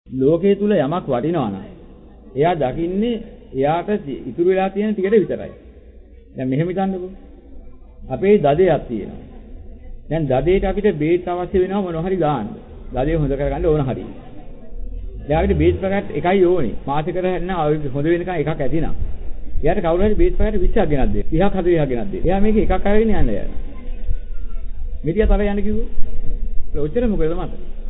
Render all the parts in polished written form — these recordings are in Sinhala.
ලෝකයේ තුල යමක් වටිනවා නම් එයා දකින්නේ එයාට ඉතුරු වෙලා තියෙන ටිකට විතරයි. දැන් මෙහෙම හිතන්නකෝ. අපේ දදයක් තියෙනවා. දැන් දදේට අපිට බේත් අවශ්‍ය වෙනවා මොනවා හරි ගන්න. දදේ හොඳ කරගන්න ඕන හරියි. දැන් අපිට බේත් පැකට් එකයි ඕනේ. මාසෙකට හොඳ වෙනකන් එකක් ඇතිනම්. එයාට කවුරු හරි බේත් පැකට් 20ක් ගෙනත් දෙන්න. 30ක් 40ක් ගෙනත් දෙන්න. එයා මේක එකක් අරගෙන යන්න යනවා. මෙතිය තර යන්න කිව්වොත්. ඔච්චර මොකද මට?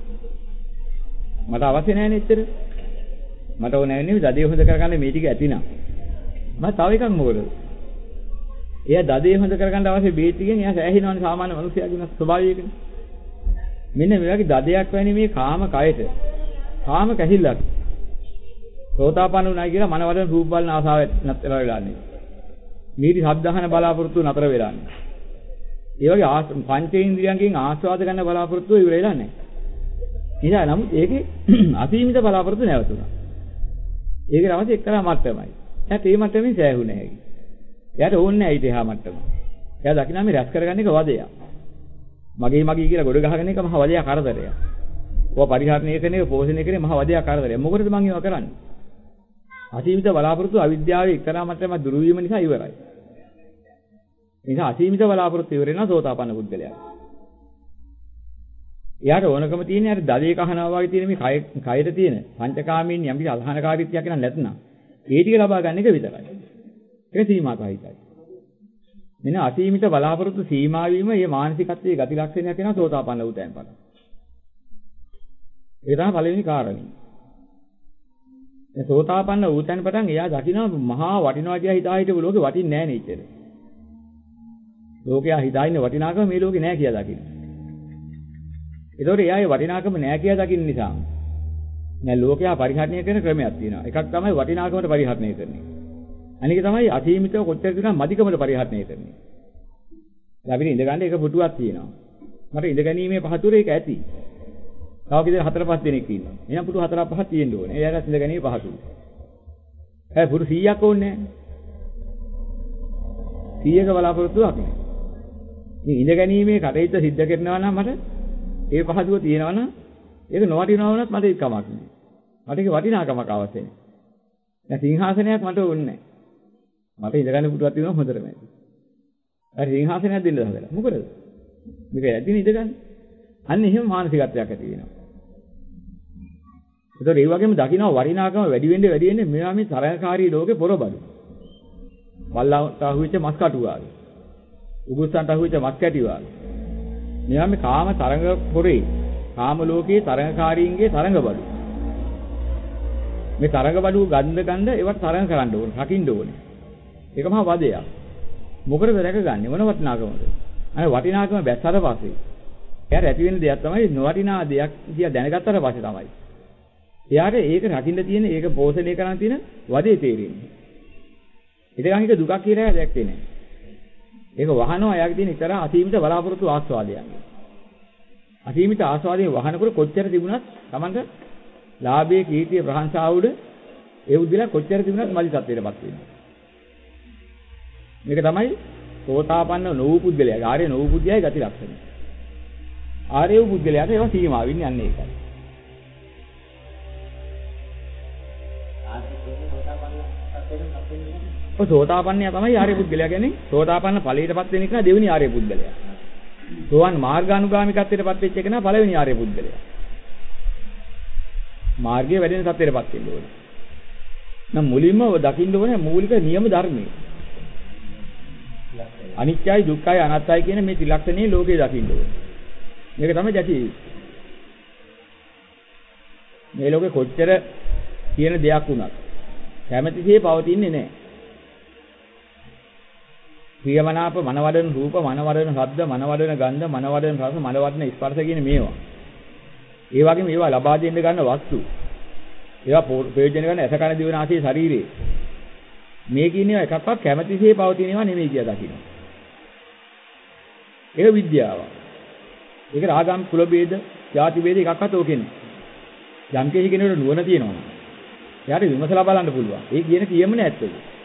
මට අවශ්‍ය නැහැ නේ එච්චර. මට ඕනේ නැහැ දදේ හොඳ කරගන්න මේ ටික ඇතිනම්. මම තව එකක් මොකද? එයා දදේ හොඳ කරගන්න අවශ්‍ය බේත් ටිකෙන් එයා සෑහෙනවනේ සාමාන්‍ය මිනිස්සයාගේ ස්වභාවයකින්. මෙන්න මේ වගේ දදයක් වැනි මේ කාම කයට කාම කැහිල්ලක් සෝතාපන්න උනායි කියලා මනවලන රූප බලන ආසාව නතර වෙලා නේ. මේටි ශබ්දහන බලාපොරොත්තු නතර වෙලා නේ. ඒ වගේ පංචේන්ද්‍රියයන්ගෙන් ආස්වාද ගන්න බලාපොරොත්තු ඉවර වෙලා නැහැ. ඉතින් නමුත් ඒකේ අසීමිත බලාපොරොත්තු නැවතුණා. ඒකේ අවශ්‍ය එක්තරා මට්ටමයි. එයාට ඒ මට්ටමින් සෑහුනේ නැහැ. එයාට ඕනේ නැහැ ඊට එහා මට්ටම. එයා දකිනා මේ රැස් කරගන්න එක වදයක්. මගේ කියලා ගොඩ ගහගෙන එක මහ වදයක් කරදරයක්. ඔය පරිහරණය කරන එක පෝෂණය කරන මහ වදයක් කරදරයක්. මොකටද මං ඒවා කරන්නේ? අසීමිත බලාපොරොත්තු අවිද්‍යාවේ එක්තරා මට්ටමක් දුරු වීම නිසා ඉවරයි. ඒ නිසා අසීමිත බලාපොරොත්තු ඉවර වෙනවා සෝතාපන්න පුද්ගලයා. එයාට ඕනකම තියෙන්නේ අර දලේ කහනවා වගේ තියෙන මේ කයට තියෙන පංචකාමීන් යම් කිසි අසහනකාරීත්වයක් නෑ නැත්නම් ඒ ටික ලබා ගන්න එක විතරයි. ඒක සීමාකාරීයි. මෙන්න අසීමිත බලාපොරොත්තු සීමා වීම මේ මානසිකත්වයේ ගති ලක්ෂණයක් වෙනවා සෝතාපන්න වූතෙන් පස්සේ. ඒ තමයි පළවෙනි කාරණේ. මේ සෝතාපන්න වූතෙන් පටන් එයා දකිනවා මහා වටිනවා කියලා හිතා හිටපු ලෝකෙ වටින්නේ නෑ නේ ඉතින්. ලෝකයා හිතා ඉන්න වටිනාකම මේ ලෝකේ නෑ කියලා දකිනවා. ඒතකොට එයාගේ වටිනාකම නෑ කියලා දකින්න නිසා නෑ ලෝකයා පරිහරණය කරන ක්‍රමයක් තියෙනවා. එකක් තමයි වටිනාකමට පරිහරණය කරන්නේ. අනික තමයි අසීමිතව කොච්චර දිනක් මදිකමට පරිහරණය කරන්නේ. දැන් අපිට ඉඳ ගන්න එක පුටුවක් තියෙනවා. මට ඉඳ ගැනීමේ පහතුර ඒක ඇති. තව කිදේ 4-5 දෙනෙක් ඉන්නවා. එහෙනම් පුටු 4-5ක් තියෙන්න ඕනේ. එයාට ඉඳ ගැනීමේ පහතුර. පුටු 100ක් ඕනේ නෑ. 100ක බලාපොරොත්තුවක් නෑ. මේ ඉඳ ගැනීමේ කටයුත්ත සිද්ධ කරනවා නම් මට ඒ පහසුව තියෙනවා නම් ඒක නොවටිනවා වුණත් මට ඒක කමක් නෑ. මට ඒක වටිනාකමක් අවශ්‍ය නෑ. දැන් සිංහාසනයක් මට ඕනේ නෑ. මට ඉඳගන්න පුටුවක් තියෙනවා හොඳටම ඇති. අර සිංහාසනයක් දෙන්න හදලා. මොකද? මේක ඇදින ඉඳගන්න. අන්න එහෙම මානසිකත්වයක් ඇති වෙනවා. ඒතකොට ඒ වගේම දකින්න වටිනාකම වැඩි වෙන්නේ මේවා මේ තරහකාරී ලෝකේ පොරබඩු. වල්ලාට අහුවෙච්ච මස් කටු වාගේ. උගුස්සන්ට අහුවෙච්ච මස් කැටි වාගේ. මේවා මේ කාම තරංග පොරේ කාම ලෝකයේ තරංගකාරීන්ගේ තරංග බඩු. මේ තරංග බඩු ගන්න ඒවට තරංග කරන්න ඕනේ, රකින්න ඕනේ. ඒක මහා වදයක්. මොකටද රැකගන්නේ? මොන වටිනාකමද? අනේ වටිනාකම බැස්සට පස්සේ එයාට ඇති වෙන දෙයක් තමයි නොවටිනා දෙයක් කියලා දැනගත්තට පස්සේ තමයි. එයාට ඒක රකින්න තියෙන, ඒක පෝෂණය කරන්න තියෙන වදේ තේරෙන්නේ. ඒකෙන් එක දුකක් කියලා දැක්කේ නැහැ. ඒක වහනවා එයාගේ තියෙන ඉතර අසීමිත බලාපොරොත්තු ආස්වාදයන්. අසීමිත ආස්වාදයේ වහනකොට කොච්චර තිබුණත් Tamanට ලාභයේ කීර්තිය ප්‍රශංසාව උඩ ඒ උද්දලා කොච්චර තිබුණත් මදි තත්ත්වයටපත් වෙනවා. මේක තමයි සෝතාපන්න නොවූ පුද්ගලයාගේ ආර්ය නොවූ පුද්ගලයාගේ ගති ලක්ෂණ. ආර්ය වූ පුද්ගලයාට ඒවා සීමා වෙන්නේ යන්නේ ඒකයි. ඔය සෝතාපන්නයා තමයි ආර්ය පුද්ගලයා කියන්නේ. සෝතාපන්න ඵලයටපත් වෙන එක දෙවෙනි ආර්ය පුද්ගලයා. සෝවන් මාර්ගානුගාමිකත්වයටපත් වෙච්ච එක නා පළවෙනි ආර්ය පුද්ගලයා. මාර්ගයේ වැඩෙන තත්ත්වයටපත් වෙන්න ඕනේ. නම් මුලින්ම දකින්න ඕනේ මූලික නියම ධර්මයේ. අනිත්‍යයි දුක්ඛයි අනාත්තයි කියන මේ ත්‍රිලක්ෂණයේ ලෝකේ දකින්න ඕනේ. මේක තමයි දැකී. මේ ලෝකේ කොච්චර කියන දෙයක් වුණත් කැමැතිසේ පවතින්නේ නැහැ. ප්‍රියමනාප මනවඩන රූප, මනවඩන ශබ්ද, මනවඩන ගන්ධ, මනවඩන රස, මනවඩන ස්පර්ශ කියන මේවා. ඒ වගේම ඒවා ලබා දෙන්න ගන්න වස්තු. ඒවා ප්‍රයෝජන ගන්න ඇස කන දිව නාසය ශරීරේ. මේ කියන්නේ එකක්වත් කැමැතිසේ පවතින ඒවා නෙමෙයි කියලා දකින්න. ඒක විද්‍යාව. ඒක රාගම් කුල ભેද, ಜಾති ભેද එකක්වත් ඕකේ නෑ. යම් කෙනෙකුට නුවණ තියෙනවා. එයාට විමසලා බලන්න පුළුවන්. ඒ කියන කියමනේ ඇත්තද?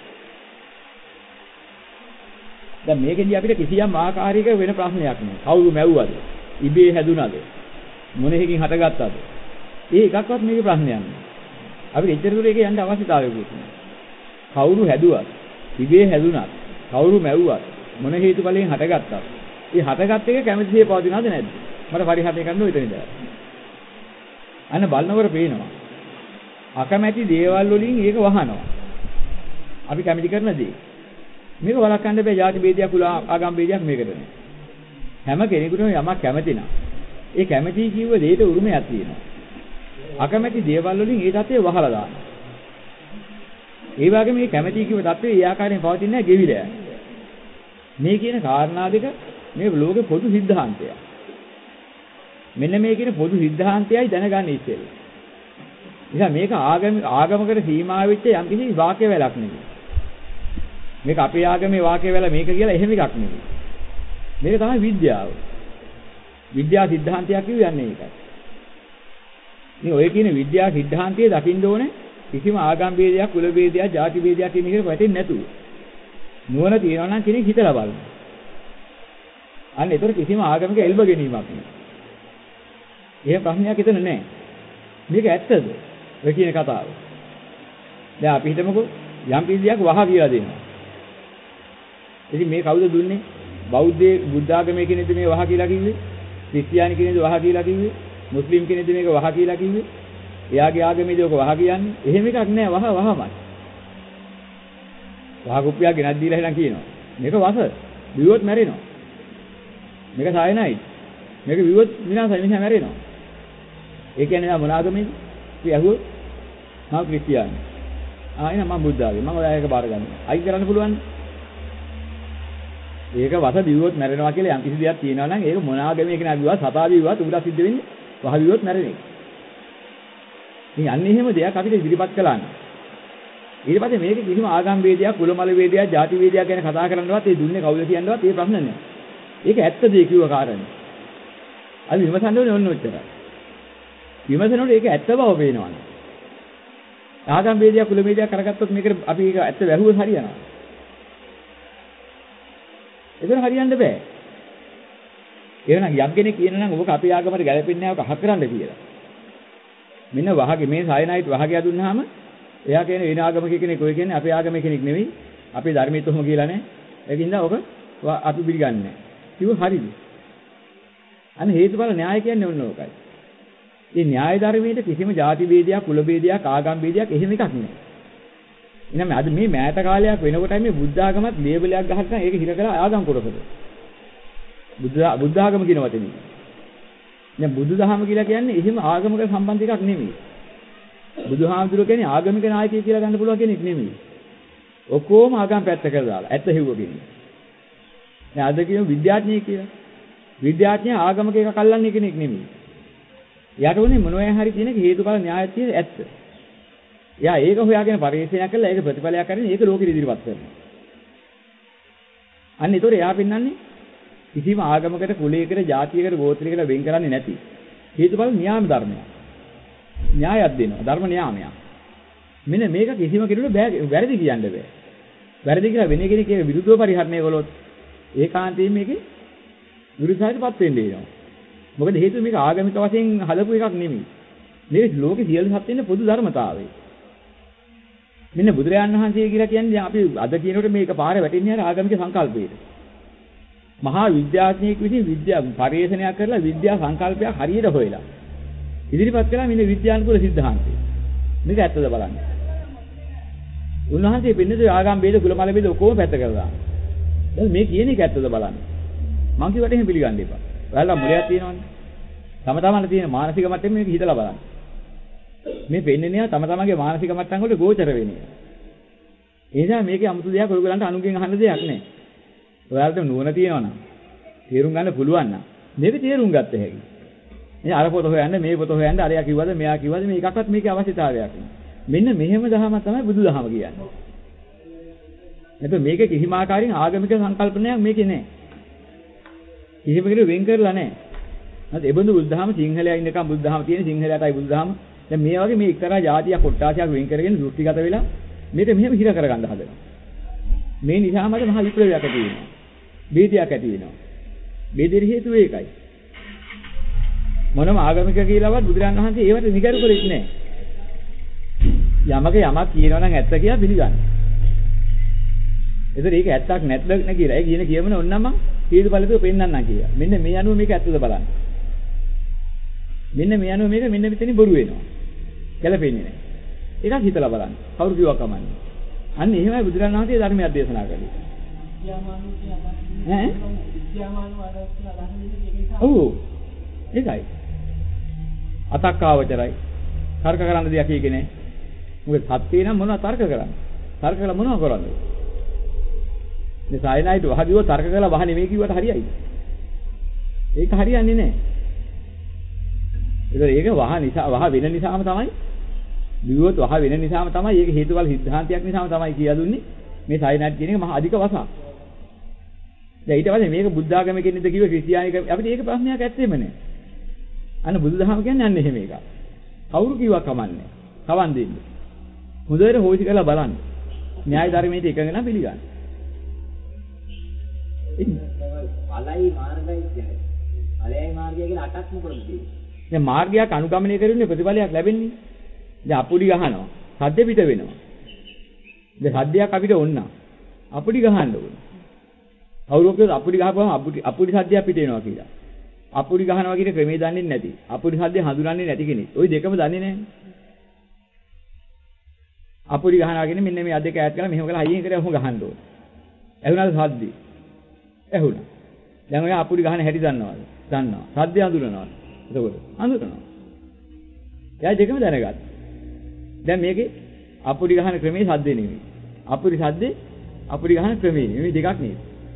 දැන් මේකෙන්දී අපිට කිසියම් ආකාරයක වෙන ප්‍රශ්නයක් නෑ. කවුරු මැව්වද? ඉබේ හැදුනද? මොනෙහිකින් හටගත්තද? ඒ එකක්වත් මේකේ ප්‍රශ්නයක් නෑ. අපිට එච්චර දුර එකේ යන්න අවශ්‍යතාවයකුත් නෑ. කවුරු හැදුවත්, ඉබේ හැදුනත්, කවුරු මැව්වත්, මොන හේතුඵලයෙන් හටගත්තත්, ඒ හටගත් එක කැමැතිසේ පවතිනවද නැද්ද? මට පරිහරණය කරන්න ඕන ඉතින්. අන්න බලනකොට පේනවා. අකමැති දේවල් වලින් ඒක වහනවා. අපි කැමති කරන දේ. මේක වළක්වන්න බෑ ಜಾති ભેදයක් කුල ආගම් ભેදයක් මේකට නෑ. හැම කෙනෙකුටම යමක් කැමති නම් ඒ කැමැති කිව්ව දෙයට උරුමයක් තියෙනවා. අකමැති දේවල් වලින් ඒ தත්ත්වය වහලා දානවා. ඒ වගේම මේ කැමැති කිව්ව தත්ත්වය ඒ ආකාරයෙන් පවතින්නේ නැහැ ගෙවිලා යනවා. මේ කියන කාරණා දෙක මේ ලෝකේ පොදු સિદ્ધාන්තයක්. මෙන්න මේ කියන පොදු સિદ્ધාන්තයයි දැනගන්න ඉස්සෙල්ලා. ඉතින් මේක ආගමකට සීමා වෙච්ච යම් කිසි වාක්‍ය වලක් නෙමෙයි. මේක අපේ ආගමේ වාක්‍ය වල මේක කියලා එහෙම එකක් නෙමෙයි. මේක තමයි විද්‍යාව. විද්‍යා સિદ્ધාන්තයක් කියන්නේ ඒකයි. මේ ඔය කියන විද්‍යා સિદ્ધාන්තයේ දකින්න ඕනේ කිසිම ආගම් ભેදයක්, කුල ભેදයක්, ಜಾති ભેදයක් කියන එකට වැටෙන්නේ නැතුව. නුවණ තියනවා නම් කෙනෙක් හිතලා බලන්න. අන්න ඒතර කිසිම ආගමක එල්බ ගැනීමක් නෑ. එහෙම ප්‍රශ්නයක් එතන නෑ. මේක ඇත්තද? ඔය කියන කතාව. දැන් අපි හිතමුකෝ යම් කිසියක් වහ කියලා දෙනවා. ඉතින් මේ කවුද දුන්නේ? බෞද්ධ බුද්ධ ආගමේ කෙනෙක්ද මේ වහ කියලා කිව්වේ? ක්‍රිස්තියානි කෙනෙක්ද වහ කියලා කිව්වේ? මුස්ලිම් කෙනෙක්ද මේක වහ කියලා කිව්වේ? එයාගේ ආගමේදී ඔක වහ කියන්නේ? එහෙම එකක් නෑ වහමයි. වහ කුප්පියක් ගෙනත් දීලා එහෙනම් කියනවා. මේක වස. බිව්වොත් මැරෙනවා. මේක සායනයි. මේක බිව්වොත් විනාශයි මිනිහා මැරෙනවා. ඒ කියන්නේ මොන ආගමේද? අපි අහුවොත් මම ක්‍රිස්තියානි. එහෙනම් මම බුද්ධ ආගම. මම ඔයා එක බාර ගන්නවා. අයි කරන්න පුළුවන්. ඒක වස බිව්වොත් මැරෙනවා කියලා යම් කිසි දෙයක් තියෙනවා නම් ඒක මොන ආගමේ කෙනා බිව්වත් සතා බිව්වත් උඹට සිද්ධ වෙන්නේ වහ බිව්වොත් මැරෙන එක. ඉතින් අන්නේ එහෙම දෙයක් අපිට ඉදිරිපත් කළා නම් ඊට පස්සේ මේක කිසිම ආගම් ભેදයක්, කුලමල ભેදයක්, ಜಾති ભેදයක් ගැන කතා කරන්නවත් ඒ දුන්නේ කවුද කියනවත් ඒ ප්‍රශ්න නැහැ. ඒක ඇත්ත දෙය කිව්ව කාරණේ. අපි විමසන්න ඕනේ ඔන්න ඔච්චරයි. විමසනකොට ඒක ඇත්ත බව පේනවනේ. ආගම් ભેදයක්, කුල ભેදයක් කරගත්තොත් මේක අපි ඒක ඇත්ත වැහුවොත් හරියනවා. ඒක හරියන්න බෑ. එහෙනම් යම් කෙනෙක් කියනනම් ඔබ අපේ ආගමට ගැලපෙන්නේ නැහැ ඔක අහ කරන්න කියලා. මෙන්න වහගේ මේ සයනයිට් වහගේ දුන්නාම එයා කියන වෙන ආගමක කෙනෙක් ඔය කියන්නේ අපේ ආගමේ කෙනෙක් නෙවෙයි. අපේ ධර්මයේ තොහම කියලා නැහැ. ඒකින්ද ඔක අපි පිළිගන්නේ නැහැ. කිව්ව හරිද? අන්න හේතුඵල න්‍යාය කියන්නේ ඔන්න ඕකයි. මේ න්‍යාය ධර්මයේ කිසිම ಜಾති ભેදයක්, කුල ભેදයක්, ආගම් ભેදයක් එහෙම එකක් නැහැ. එහෙනම් අද මේ මෑත කාලයක් වෙනකොටයි මේ බුද්ධ ආගමත් ලේබලයක් ගහලා ඒක හිර කරලා ආගම් කොටසද. බුද්ධ ආගම කියන වචනේ. දැන් බුදුදහම කියලා කියන්නේ එහෙම ආගමක සම්බන්ධ එකක් නෙමෙයි. බුදුහාමුදුරුවෝ කියන්නේ ආගමික නායකයෙක් කියලා ගන්න පුළුවන් කෙනෙක් නෙමෙයි. ඔක්කොම ආගම් පැත්තකට දාලා ඇත්ත හිව්ව කෙනෙක්. දැන් අද කියන විද්‍යාඥයෙක් කියලා. විද්‍යාඥයා ආගමක එකක් අල්ලන්නේ කෙනෙක් නෙමෙයි. යාට උනේ මොනවා හරි කියන හේතුඵල න්‍යායක් තියෙන ඇත්ත. එයා ඒක හොයාගෙන පරිශීලනය කළා ඒක ප්‍රතිඵලයක් කරගෙන ඒක ලෝකෙට ඉදිරිපත් කරනවා. අන්න ඒතොර එයා පෙන්වන්නේ කිසිම ආගමකට, කුලයකට, ජාතියකට, ගෝත්‍රයකට වෙන් කරන්නේ නැති හේතුඵල න්‍යාම ධර්මයක්. න්‍යායක් දෙනවා. ධර්ම න්‍යාමයක්. මෙන්න මේක කිසිම කෙනෙකුට වැරදි කියන්න බෑ. වැරදි කියලා වෙන කෙනෙක් ඒක විරුද්ධව පරිහරණය කළොත් ඒකාන්තයෙන් මේකේ විරුද්ධතාවයටපත් වෙන්නේ වෙනවා. මොකද හේතුව මේක ආගමික වශයෙන් හදපු එකක් නෙමෙයි. මේක ලෝකේ සියලු සත්ත්වෙන්න පොදු ධර්මතාවය. මෙන්න බුදුරජාණන් වහන්සේ කියලා කියන්නේ අපි අද කියනකොට මේක පාරේ වැටෙන්නේ අර ආගමික සංකල්පයට. මහා විද්‍යාඥයෙක් විසින් විද්‍යා පරිශ්‍රණයක් කරලා විද්‍යා සංකල්පයක් හරියට හොයලා ඉදිරිපත් කළා මෙන්න විද්‍යානුකූල સિદ્ધාන්තය. මේක ඇත්තද බලන්න. උන්වහන්සේ පින්නද ආගම් ભેද, කුලමල ભેද ඔක්කොම පැත්ත කරලා. දැන් මේ කියන එක ඇත්තද බලන්න. මං කිව්වට එහෙම පිළිගන්න එපා. ඔයාලා මුලයක් තියෙනවනේ. තම තමන්ට තියෙන මානසික මට්ටමේ මේක හිතලා බලන්න. මේ පෙන්නන්නේ තම තමන්ගේ මානසික මට්ටම් වලට ගෝචර වෙන්නේ. ඒ නිසා මේකේ 아무තු දෙයක් ඔයගලන්ට අනුගෙන් අහන්න දෙයක් නැහැ. ඔයාලට නුවණ තියෙනවා නම් තේරුම් ගන්න පුළුවන් නම් මේක තේරුම් ගත්ත හැකියි. මේ අර පොත හොයන්න, මේ පොත හොයන්න, අරයා කිව්වද, මෙයා කිව්වද මේ එකක්වත් මේකේ අවශ්‍යතාවයක් නෑ. මෙන්න මෙහෙම දහම තමයි බුදුදහම කියන්නේ. එතකොට මේක කිසිම ආකාරයෙන් ආගමික සංකල්පනයක් මේකේ නෑ. කිසිම කෙනෙක් වෙන් කරලා නෑ. හරි ඒ බඳු බුදුදහම සිංහලයා ඉන්නකම් බුදුදහම තියෙන සිංහලයටයි බුදුදහම. දැන් මේ වගේ මේ එක්තරා ජාතියක් කොට්ටාසයක් වෙන් කරගෙන දෘෂ්ටිගත වෙලා මේක මෙහෙම හිර කරගන්න හදනවා. මේ නිසාම අද මහා විප්ලවයක් ඇති වෙනවා. බේදයක් ඇති වෙනවා. බේදෙර හේතුව ඒකයි. මොනම ආගමික කියලාවත් බුදුරජාණන් වහන්සේ ඒවට නිගරු කරෙත් නැහැ. යමක යමක් කියනවා නම් ඇත්ත කියලා පිළිගන්න. ඒතර ඒක ඇත්තක් නැත්ද නේ කියලා. ඒ කියන කියමන ඕනනම් මම හේතුඵලතුව පෙන්නන්නම් කියලා. මෙන්න මේ අනුව මේක ඇත්තද බලන්න. මෙන්න මේ අනුව මේක මෙන්න මෙතනින් බොරු වෙනවා. ගැලපෙන්නේ නැහැ. ඒකත් හිතලා බලන්න. කවුරු කිව්වා කමන්නේ. අන්න එහෙමයි බුදුරජාණන් වහන්සේ ධර්මයක් දේශනා කළේ. ඈ? ඔව්. ඒකයි. අතක්කාවචරයි. තර්ක කරන්න දෙයක් කියේ නැහැ. මොකද සත්‍යේ නම් මොනවද තර්ක කරන්නේ? තර්ක කළා මොනව කරන්නේ? මේ සායනයිට වහදිව තර්ක කළා වහ නෙමෙයි කිව්වට හරියයි. ඒක හරියන්නේ නැහැ. ඒක වහ නිසා වහ වෙන නිසාම තමයි දිවුවොත් වහ වෙන නිසාම තමයි ඒක හේතුඵල සිද්ධාන්තයක් නිසාම තමයි කියලා දුන්නේ මේ සායනයිට කියන එක මහා අධික වසක්. දැන් ඊට පස්සේ මේක බුද්ධ ආගමේ කෙනෙක්ද කිව්ව ක්‍රිස්තියානික අපිට ඒක ප්‍රශ්නයක් ඇත්තෙම නැහැ. අන්න බුදුදහම කියන්නේ අන්න එහෙම එකක්. කවුරු කිව්වා කමන්නේ. කවන් දෙන්නේ. හොඳට හොයසි කරලා බලන්න. න්‍යාය ධර්මයේ එකඟ නම් පිළිගන්න. ඵලයි මාර්ගයි කියන්නේ. ඵලයි මාර්ගය කියලා අටක් මොකද තියෙන්නේ? දැන් මාර්ගයක් අනුගමනය කරුනේ ප්‍රතිඵලයක් ලැබෙන්නේ. දැන් අපුඩි ගහනවා. සද්ද පිට වෙනවා. දැන් සද්දයක් අපිට ඕන නම් අපුඩි ගහන්න ඕන. කවුරුත් කියනවා අපුඩි ගහපුවම අපුඩි සද්දයක් පිට වෙනවා කියලා. අපුඩි ගහනවා කියන ක්‍රමේ දන්නේ නැති. අපුඩි සද්දේ හඳුනන්නේ නැති කෙනෙක්. ওই දෙකම දන්නේ නැහැ. අපුඩි ගහනවා කියන්නේ මෙන්න මේ අදක ඈත් කරලා මෙහෙම කරලා හයියෙන් කරලා ඔහොම ගහන්න ඕන. ඇහුණාද සද්දේ? ඇහුණා. දැන් ඔය අපුඩි ගහන හැටි දන්නවද? දන්නවා. සද්දේ හඳුනනවද? එතකොට හඳුනනවා. එයා දෙකම දැනගත්තා. දැන් මේකේ අපුඩි ගහන ක්‍රමේ සද්දේ නෙමෙයි. අපුඩි සද්දේ අපුඩි ගහන ක්‍රමේ නෙමෙයි දෙකක් නෙමෙයි.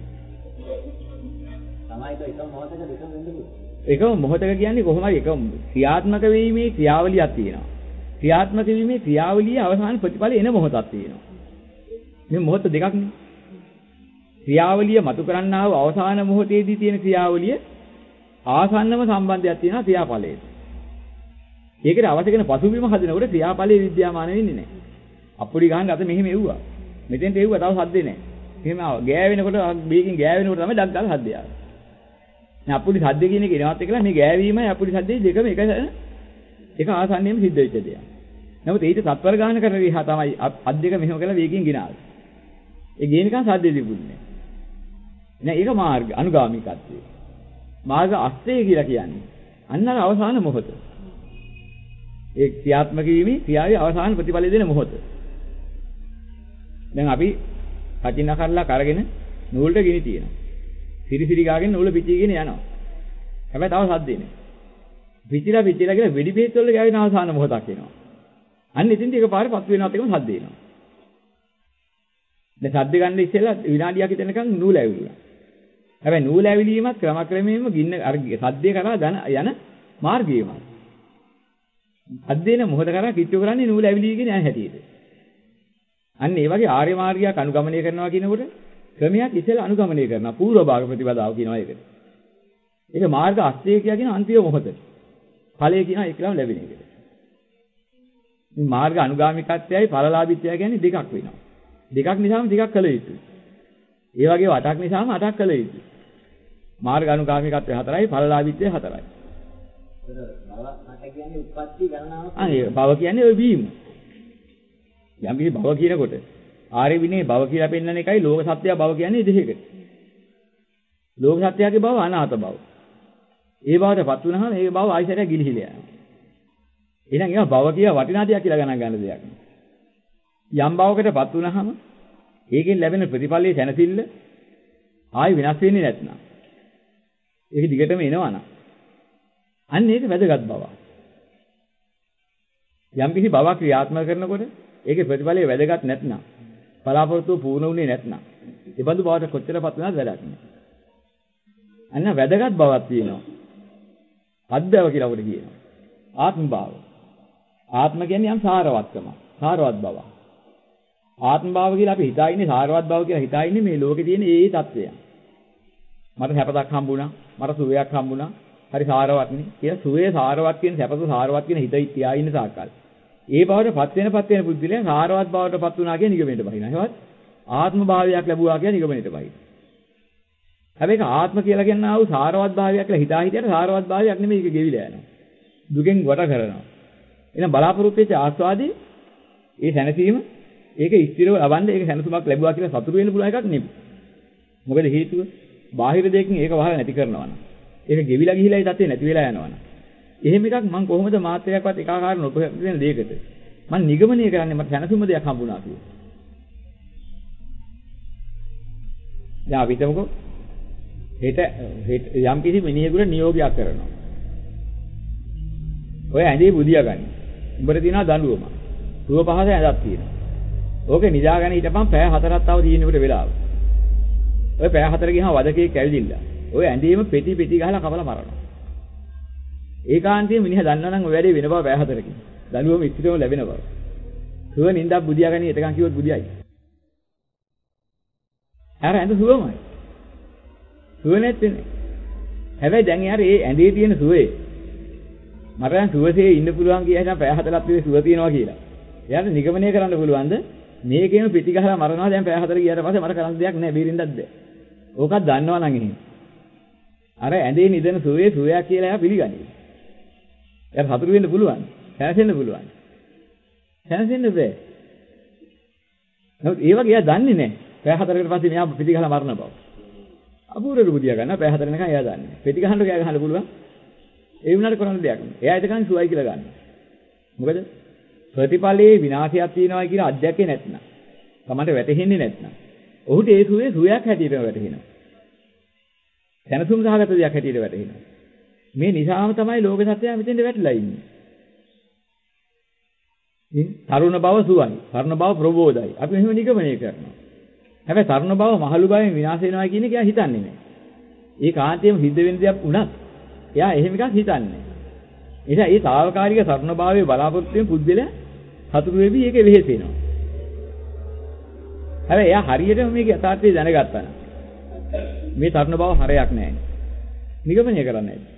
තමයි ඒක එකම මොහොතක දෙකම වෙන්නේ. එකම මොහොතක කියන්නේ කොහොමද එක ක්‍රියාත්මක වීමේ ක්‍රියාවලියක් තියෙනවා. ක්‍රියාත්මක වීමේ ක්‍රියාවලියේ අවසාන ප්‍රතිඵලය එන මොහොතක් තියෙනවා. මේ මොහොත දෙකක් නේ. ක්‍රියාවලිය මතු කරන්නා වූ අවසාන මොහොතේදී තියෙන ක්‍රියාවලිය ආසන්නම සම්බන්ධයක් තියෙනවා ක්‍රියාඵලයට. ඒකට අවශ්‍ය කරන පසුබිම හදනකොට ක්‍රියාඵලයේ විද්‍යාමාන වෙන්නේ නැහැ. අපුඩි ගහන්න අත මෙහෙම එව්වා. මෙතෙන්ට එව්වා තව සද්දේ නැහැ. එහෙම ගෑවෙනකොට බීකින් ගෑවෙනකොට තමයි ඩක් ගාලා සද්දය ආවේ. දැන් අපුඩි සද්ද කියන එක එනවත් එක්කලා මේ ගෑවීමයි අපුඩි සද්දේ දෙකම එක ආසන්නයෙම සිද්ධ වෙච්ච දෙයක්. නමුත් ඊට තත්පර ගාන කරන විහා තමයි අත් දෙක මෙහෙම කරලා වේගයෙන් ගෙනාවේ. ඒ ගේනිකන් සද්දේ තිබුණේ නැහැ. ඒක මාර්ග අනුගාමිකත්වය. මාර්ග අස්තේ කියලා කියන්නේ අන්න අර අවසාන මොහොත. ඒ ක්‍රියාත්මක වීමේ ක්‍රියාවේ අවසාන ප්‍රතිඵලය දෙන මොහොත. දැන් අපි කචින්න කරලා කරගෙන නූලට ගිනි තියෙනවා. සිරිසිරි ගාගෙන නූල පිටිගෙන යනවා. හැබැයි තව සද්දේ නැහැ. පිටිලා කියලා වෙඩි බෙහෙත් වල ගෑවෙන අවසාන මොහොතක් එනවා. අන්න ඉතින් ඒක පාරේ පත් වෙනවත් එකම සද්ද එනවා. දැන් සද්ද ගන්න ඉස්සෙල්ලා විනාඩියක් හිටනකන් නූල ඇවිල්ලා. හැබැයි නූල ඇවිලීමත් ක්‍රමක්‍රමයෙන්ම ගින්න අර සද්දේ කරා යන මාර්ගයමයි. අද්දේන මොහොත කරා කිට්ටු කරන්නේ නූල ඇවිලීගෙන යන හැටියට. අන්න ඒ වගේ ආර්ය මාර්ගයක් අනුගමනය කරනවා කියනකොට ක්‍රමයක් ඉස්සෙල්ලා අනුගමනය කරනවා. පූර්ව භාග ප්‍රතිපදාව කියනවා ඒකට. ඒක මාර්ග අස්තය කියන අන්තිම මොහොත. ඵලය කියන එකලම ලැබෙන එකට. මේ මාර්ග අනුගාමිකත්වයයි ඵලලාභීත්වය කියන්නේ දෙකක් වෙනවා. දෙකක් නිසාම දෙකක් කළ යුතුයි. ඒ වගේ අටක් නිසාම අටක් කළ යුතුයි. මාර්ග අනුගාමිකත්වය 4යි ඵලලාභීත්වය 4යි. භව මට කියන්නේ උප්පත්ති ගණනාව. භව කියන්නේ ඔය වීම. යම් කිසි භව කියනකොට ආර්ය විනේ භව කියලා පෙන්නන එකයි ලෝක සත්‍යය භව කියන්නේ දෙකකට. ලෝක සත්‍යයේ භව අනාත භව. ඒ භවයටපත් වුණාම ඒ භව ආයිසරය ගිලිහිලා යනවා. එහෙනම් ඒවා භව කියලා වටිනා දෙයක් කියලා ගණන් ගන්න දෙයක් නෙවෙයි. යම් භවයකටපත් වුණාම ඒකෙන් ලැබෙන ප්‍රතිඵලයේ සැනසෙල්ල ආයි වෙනස් වෙන්නේ නැත්නම් ඒක දිගටම එනවනම් අන්න ඒක වැදගත් බවක්. යම් කිසි භවයක් ක්‍රියාත්මක කරනකොට ඒකේ ප්‍රතිඵලයේ වැදගත් නැත්නම් බලාපොරොත්තු පූර්ණ වුණේ නැත්නම් ඒ බඳු බවට කොච්චරපත් වෙනවද වැඩක් නෑ. අන්න වැදගත් බවක් තියෙනවා. අද්භව කියලා උඩ කියනවා. ආත්ම භාව. ආත්ම කියන්නේ යම් සාරවත්කම. සාරවත් බව. ආත්ම භාව කියලා අපි හිතා ඉන්නේ සාරවත් බව කියලා හිතා ඉන්නේ මේ ලෝකේ තියෙන ඒ தත්වය. මට සැපතක් හම්බුණා, මට සුවයක් හම්බුණා, හරි සාරවත්නේ කියලා සුවේ සාරවත් කියන සැපත සාරවත් කියන හිතයි තියා ඉන්න සාකල්. ඒ බවටපත් වෙන පුද්ගලයා සාරවත් බවටපත් වුණා කියන නිගමනයට බහිනවා. එහෙවත් ආත්ම භාවයක් ලැබුවා කියන නිගමනයට බහිනවා. හැබැයි ඒක ආත්ම කියලා කියනවා වූ සාරවත් භාවයක් කියලා හිතා හිටියට සාරවත් භාවයක් නෙමෙයි ඒක ගෙවිලා යනවා. දුකෙන් වට කරනවා. එහෙනම් බලාපොරොත්තු වෙච්ච ආස්වාදී ඒ සැනසීම ඒක ස්ථිරව ලබන්න ඒක සැනසීමක් ලැබුවා කියලා සතුටු වෙන්න පුළුවන් එකක් නෙමෙයි. මොකද හේතුව බාහිර දෙයකින් ඒක වහලා නැති කරනවා නම් ඒක ගෙවිලා ගිහිලා ඒ තත්ත්වේ නැති වෙලා යනවා නම් එහෙම එකක් මම කොහොමද මාත්‍රයක්වත් එක ආකාර නොපෙනෙන දෙයකට මම නිගමනය කරන්නේ මට සැනසීම දෙයක් හම්බුණා කියලා. දැන් අපි හිතමුකෝ හෙට යම් කිසි මිනිහෙකුට නියෝගයක් කරනවා. ඔය ඇඳේ බුදියා ගන්න. උඹට තියෙනවා දඬුවම. රුව පහස ඇඳක් තියෙනවා. ඕකේ නිදාගෙන හිටපන් පැය 4ක් තව තියෙනකොට වෙලාව. ඔය පැය 4 ගියාම වදකේ කැවිදිලා. ඔය ඇඳේම පෙටි ගහලා කපලා මරනවා. ඒකාන්තයෙන් මිනිහා දන්නවා නම් ඔය වැඩේ වෙන බව පැය 4කින්. දඬුවම ඉස්තිරම ලැබෙන බව. සුව නින්දක් බුදියා ගන්න එතකන් කිව්වොත් බුදියයි. අර ඇඳ සුවමයි. සුව නැත්තේනේ. හැබැයි දැන් යාර ඒ ඇඳේ තියෙන සුවේ මට දැන් සුවසේ ඉන්න පුළුවන් කියලා පැය 4ක් විතර සුව තියනවා කියලා. එයාට නිගමනය කරන්න පුළුවන්ද මේකේම පිටි ගහලා මරනවා දැන් පැය 4 ගියාට පස්සේ මට කරන්න දෙයක් නැහැ බේරින්නත් බෑ. ඕකත් දන්නවා නම් එහෙම. අර ඇඳේ නිදන සුවේ සුවයක් කියලා එයා පිළිගන්නේ. එයා සතුටු වෙන්න පුළුවන්. සැනසෙන්න පුළුවන්. සැනසෙන්න බෑ. නමුත් ඒ වගේ එයා දන්නේ නැහැ. පැය 4කට පස්සේ මෙයා පිටි ගහලා මරන බව. අපූර්ව බුදියා ගන්න පැය 4 වෙනකන් එයා දන්නේ. පිටි ගහන්න කෑ ගහන්න පුළුවන්. ඒ වුණාට කරන්න දෙයක් නෑ. එයා එතකන් සුවයි කියලා ගන්න. මොකද ප්‍රතිපලයේ විනාශයක් තියෙනවා කියලා අධ්‍යක්ෂේ නැත්නම්. තමන්ට වැටහෙන්නේ නැත්නම්. ඔහුට ඒ සුවේ සුවයක් හැටියට වැටහෙනවා. සැනසුම් සහගත දෙයක් හැටියට වැටහෙනවා. මේ නිසාම තමයි ලෝක සත්‍යය මෙතෙන්ට වැටිලා ඉන්නේ. තරුණ බව සුවයි. තරුණ බව ප්‍රබෝධයි. අපි මෙහෙම නිගමනය කරනවා. හැබැයි තරුණ බව මහලු බවෙන් විනාශ වෙනවා කියන එක එයා හිතන්නේ නැහැ. ඒ කාන්තේම සිද්ධ වෙන දෙයක් වුණත් එයා එහෙම එකක් හිතන්නේ. එනිසා මේ తాවකාලික තරුණ භාවයේ බලාපොරොත්තු වෙන පුද්ගලයා සතුටු වෙවි ඒකේ වෙහෙසෙනවා. හැබැයි එයා හරියටම මේක යථාර්ථය දැනගත්තා නම් මේ තරුණ බව හරයක් නැහැ. නිගමනය කරන්නේ නැහැ.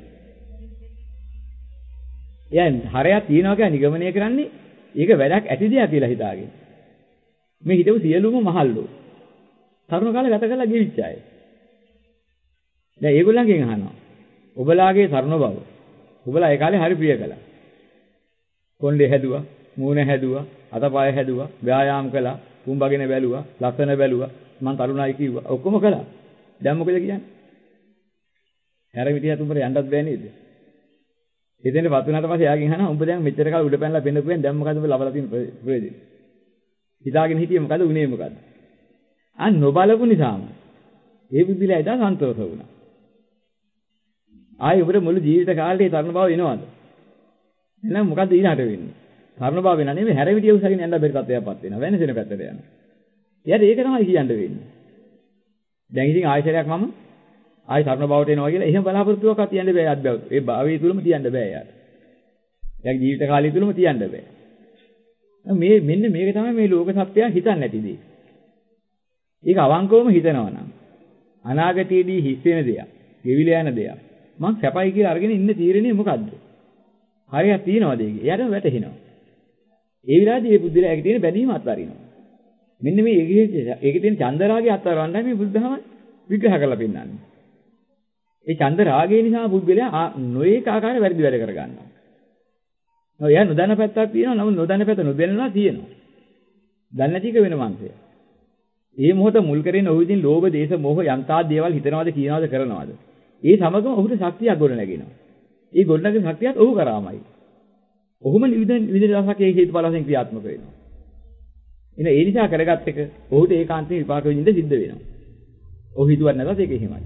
එයා හරයක් තියනවා කියලා නිගමනය කරන්නේ ඒක වැඩක් ඇති දෙයක් කියලා හිතාගෙන. මේ හිතපු සියලුම මහල්ලෝ තරුණ කාලේ ගත කරලා ගෙවිච්ච අය. දැන් ඒගොල්ලන්ගෙන් අහනවා. ඔබලාගේ තරුණ බව. ඔබලා ඒ කාලේ හරි ප්‍රිය කළා. කොණ්ඩේ හැදුවා, මූණ හැදුවා, අතපය හැදුවා, ව්‍යායාම් කළා, කුඹගෙන බැලුවා, ලස්සන බැලුවා, මං තරුණයි කිව්වා. ඔක්කොම කළා. දැන් මොකද කියන්නේ? හැර විදියට උඹට යන්නත් බෑ නේද? එතෙන්ට වත් වුණාට පස්සේ එයාගෙන් අහනවා උඹ දැන් මෙච්චර කාල උඩ පැනලා පෙන්නපුවෙන් දැන් මොකද උඹ ලබලා තියෙන ප්‍රයෝජනේ? හිතාගෙන හිටියේ මොකද උනේ මොකද? නොබලපු නිසාම ඒ බුද්ධිලා එදා සන්තෝෂ වුණා. ආයේ උඹට මුළු ජීවිත කාලේ තරුණ බව එනවද? එහෙනම් මොකද්ද ඊළඟට වෙන්නේ? තරුණ බව වෙනා නෙමෙයි හැර විදිය උසගෙන යන්න බැරි තත්ත්වයක්පත් වෙනවා. වෙනසෙන පැත්තට යනවා. එයාට ඒක තමයි කියන්න වෙන්නේ. දැන් ඉතින් ආයතරයක් මම ආයි තරුණ බවට එනවා කියලා එහෙම බලාපොරොත්තුවක් තියන්න බෑ අද්භව. ඒ භාවයේ තුලම තියන්න බෑ යාට. එයාගේ ජීවිත කාලය තුලම තියන්න බෑ. මෙන්න මේක තමයි මේ ලෝක සත්‍යය හිතන්නේ නැති දේ. ඒක අවංකවම හිතනවා නම් අනාගතයේදී හිස් වෙන දෙයක්, ගෙවිලා යන දෙයක්. මං සැපයි කියලා අරගෙන ඉන්න තීරණය මොකද්ද? හරියක් තියනවාද ඒක? එයාටම වැටහෙනවා. ඒ විලාදී මේ බුද්ධිලා ඒකේ තියෙන බැඳීම අත්හරිනවා. මෙන්න මේ ඒකේ තියෙන චන්දරාගය අත්හරවන්නයි මේ බුද්ධහම විග්‍රහ කරලා පෙන්නන්නේ. ඒ චන්දරාගය නිසා බුද්ධිලා නොඒක ආකාරයට වැරදි වැඩ කරගන්නවා. නෝ එයා නොදන්න පැත්තක් තියෙනවා. නමුත් නොදන්න පැත්ත නොදැනනවා තියෙනවා. දන්නේ නැති එක වෙන මංසය. ඒ මොහොත මුල් කරගෙන ඔහු විසින් ලෝභ, දේශ, මොහ යන්තා දේවල් හිතනවාද, කියනවාද, කරනවාද? ඒ සමගම ඔහුට ශක්තියක් ගොඩ නැගෙනවා. ඒ ගොඩ නැගෙන ශක්තියත් ඔහු කරාමයි. ඔහුම විවිධ දවසක් ඒ හේතුඵල වශයෙන් ක්‍රියාත්මක වෙනවා. එන ඒ නිසා කරගත් එක ඔහුට ඒකාන්තයෙන් විපාක විඳින්න සිද්ධ වෙනවා. ඔහු හිතුවත් නැතත් ඒක එහෙමයි.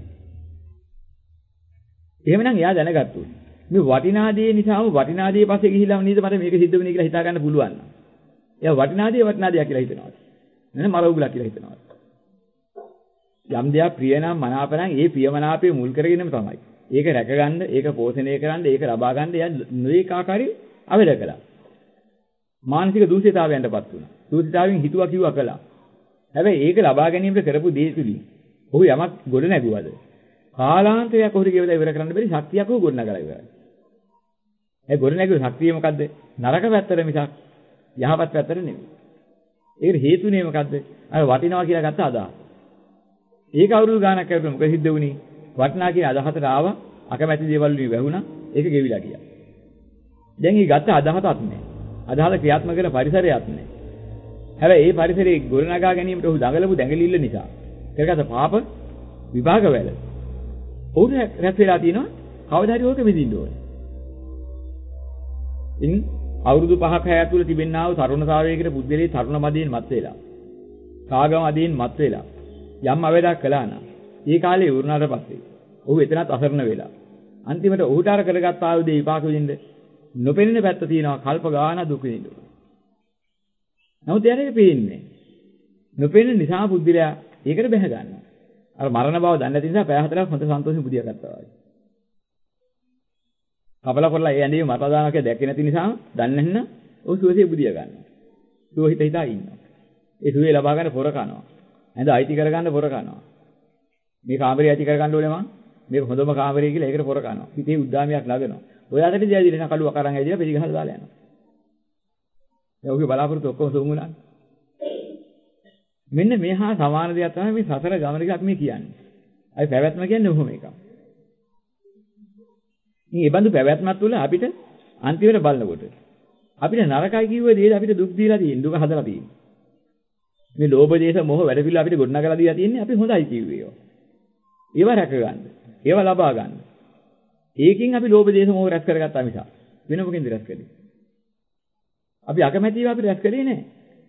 එහෙමනම් එයා දැනගත්තු. මේ වටිනා දේ නිසාම වටිනා දේ පස්සේ ගිහිලා නේද මට මේක සිද්ධ වෙන්නේ කියලා හිතා ගන්න පුළුවන්. එයා වටිනා දේ කියලා හිතනවා. නැත්නම් මර උගලක් කියලා හිතනවා. යම් දෙයක් ප්‍රිය නම් මනාප නම් ඒ ප්‍රියමනාපයේ මුල් කරගෙනම තමයි. ඒක රැකගන්න, ඒක පෝෂණය කරන්න, ඒක ලබා ගන්න එයා නොඑක ආකාරයෙන් අවෙල කළා. මානසික දූෂිතතාවයන්ටපත් වුණා. දූෂිතාවෙන් හිතුවා කිව්වා කළා. හැබැයි ඒක ලබා ගැනීමට කරපු දේ තුලින් ඔහු යමක් ගොඩ නැගුවද? කාලාන්තයක් ඔහුට ගෙවලා ඉවර කරන්න බැරි ශක්තියක් ඔහු ගොඩ නගලා ඉවරයි. ඒ ගොඩ නැගුව ශක්තිය මොකද්ද? නරක පැත්තට මිසක් යහපත් පැත්තට නෙමෙයි. ඒකට හේතුනේ මොකද්ද? අර වටිනවා කියලා ගත්ත අදහස. ඒක අවුරුදු ගානක් කරලා මොකද සිද්ධ වුනේ? වටිනා කියන අදහසට ආවා, අකමැති දේවල් වලින් වැහුණා, ඒක ගෙවිලා ගියා. දැන් ඊ ගත්ත අදහසක් නැහැ. අදහස ක්‍රියාත්මක කරන පරිසරයක් නැහැ. හැබැයි ඒ පරිසරයේ ගොඩනගා ගැනීමට ඔහු දඟලපු දැඟලිල්ල නිසා කරගත පාප විභාග වල ඔහුට රැස් වෙලා තියෙනවා කවදා හරි ඕක විඳින්න ඕනේ. ඉතින් අවුරුදු 5ක් 6ක් තුල තිබෙනා වූ තරුණතාවයකට බුද්ධලේ තරුණ මදීන් මත් වෙලා කාගම මදීන් මත් වෙලා යම් අවේදක් කළා නම් ඒ කාලේ වුණාට පස්සේ ඔහු එතනත් අසරණ වෙලා අන්තිමට ඔහුට අර කරගත් ආයුධේ විපාක විඳින්න නොපෙනෙන පැත්ත තියෙනවා කල්ප ගාන දුක විඳින්න. නමුත් එයාට පේන්නේ නොපෙනෙන නිසා බුද්ධිලයා ඒකට බැහැ ගන්නවා. අර මරණ බව දන්නේ නැති නිසා පැය 4ක් හොඳ සන්තෝෂෙන් බුදියා ගත්තා වගේ. කපල කරලා ඒ ඇඳේ මට දානවා කියලා දැක්කේ නැති නිසා දන්නේ නැන්න ඔහු සුවසේ බුදියා ගන්නවා. සුව හිතා ඉන්නවා. ඒ සුවේ ලබා ගන්න පොර කනවා. ඇඳ අයිති කරගන්න පොර කනවා. මේ කාමරය අයිති කරගන්න ඕනේ මං. මේක හොඳම කාමරය කියලා ඒකට පොර කනවා. හිතේ උද්දාමයක් ළඟනවා. ඔය අතරේ දිලා කළුව කරන් ඇවිදලා පිළිගහලා දාලා යනවා. දැන් ඔහුගේ බලාපොරොත්තු ඔක්කොම සුන් වුණා. මෙන්න මේ හා සමාන දෙයක් තමයි මේ සසර ගමන කියලා අපි මේ කියන්නේ. අයි පැවැත්ම කියන්නේ ඔහොම එකක්. මේ බඳු පැවැත්මක් තුළ අපිට අන්තිමට බලනකොට අපිට නරකයි කිව්ව දේ අපිට දුක් දීලා තියෙන දුක හදලා තියෙන. මේ ලෝභ දේශ මොහ වැඩ පිළිවෙල අපිට ගොඩනගලා දීලා තියෙන්නේ අපි හොඳයි කිව්වේ ඒවා. ඒවා රැක ගන්න. ඒවා ලබා ගන්න. ඒකෙන් අපි ලෝභ දේශ මොහ රැස් කරගත්තා මිස වෙන මොකෙන්ද රැස් කළේ? අපි අකමැතිව අපි රැස් කළේ නැහැ.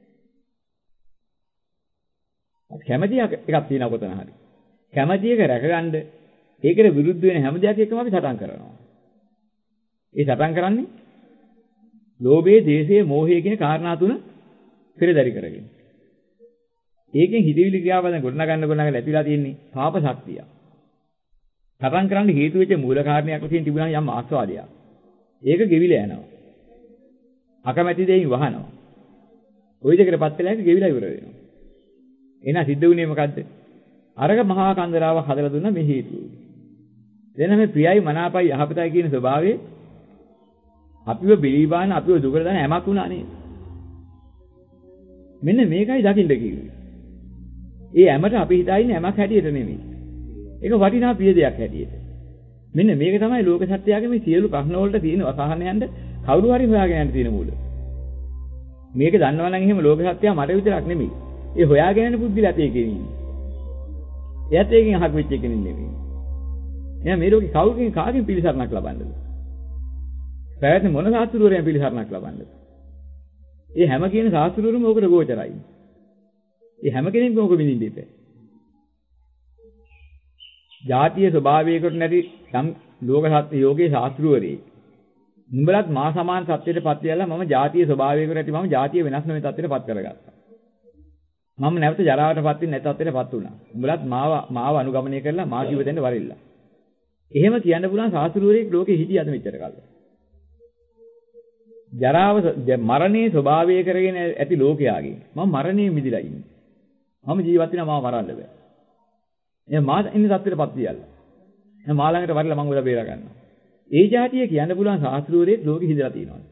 අපි කැමැති එකක් තියෙනවා කොතන හරි. කැමැති එක රැකගන්න ඒකට විරුද්ධ වෙන හැම දෙයක් එක්කම අපි සටන් කරනවා. ඒ සටන් කරන්නේ ලෝභයේ, දේශයේ, මෝහයේ කියන කාරණා තුන පෙරදරි කරගෙන. ඒකෙන් හිතවිලි ක්‍රියාවලින් ගොඩනගන්න ඇතිලා තියෙන්නේ පාප ශක්තිය. සටන් කරන්න හේතු වෙච්ච මූල කාරණයක් වශයෙන් තිබුණා යම් ආස්වාදයක්. ඒක ගෙවිලා යනවා. අකමැති දෙයින් වහනවා. ওই දෙකටපත් වෙලා ඒක ගෙවිලා ඉවර වෙනවා. එහෙනම් සිද්ධ වුණේ මොකද්ද? අරක මහා කන්දරාවක් හදලා දුන්නා මේ හේතුව. දැන් මේ ප්‍රියයි මනාපයි යහපතයි කියන ස්වභාවය අපිව බිලිබාන අපිව දුකට දාන හැමක් වුණා නේද? මෙන්න මේකයි දකින්න කිව්වේ. ඒ හැමත අපි හිතන්නේ හැමක් හැටියට නෙමෙයි. ඒක වටිනා ප්‍රිය දෙයක් හැටියට. මෙන්න මේක තමයි ලෝක සත්‍යයේ මේ සියලු ප්‍රශ්න වලට තියෙන අසහනයන්ට කවුරු හරි හොයාගෙන යන්න තියෙන මූල. මේක දන්නවා නම් එහෙම ලෝක සත්‍යය මට විතරක් නෙමෙයි. ඒ හොයාගෙන යන බුද්ධිලත් ඒකේ ඉන්නේ. එයාත් ඒකෙන් අහක් වෙච්ච කෙනෙක් නෙමෙයි. එහෙනම් මේ ලෝකේ කවුරුකින් කාගෙන් පිළිසරණක් ලබන්නද? පැවැත්ම මොන සාස්ත්‍රවරයන් පිළිසරණක් ලබන්නද? ඒ හැම කියන සාස්ත්‍රවරුම ඕකට ගෝචරයි. ඒ හැම කෙනෙක්ම ඕක විඳින්න ඉපේ. ජාතිය ස්වභාවයකට නැති සම් ලෝක සත්‍ය යෝගයේ ශාස්ත්‍රවරේ. උඹලත් මා සමාන සත්‍යයටපත් වෙලා මම ජාතිය ස්වභාවයකට ඇති මම ජාතිය වෙනස් නොවන තත්ත්වයටපත් කරගත්තා. මම නැවත ජරාවටපත් වෙන්නේ නැති තත්ත්වයටපත් වුණා. උඹලත් මාව අනුගමනය කරලා මා ජීව දෙන්න වරිල්ලා. එහෙම කියන්න පුළුවන් ශාස්ත්‍රවරයෙක් ලෝකෙ හිටියද මෙච්චර කාලෙ. ජරාව මරණයේ ස්වභාවය කරගෙන ඇති ලෝකයාගේ මම මරණය මිදිලා ඉන්නේ. මම ජීවත් වෙනවා මාව මරන්න බෑ. එහෙනම් මා ඉන්න තත්ත්වයටපත් වියල්ලා. එහෙනම් මා ළඟට වරිලා මම උදලා බේර ගන්නවා. ඒ જાතිය කියන්න පුළුවන් ශාස්ත්‍රවරයෙක් ලෝකෙ හිදලා තියෙනවා.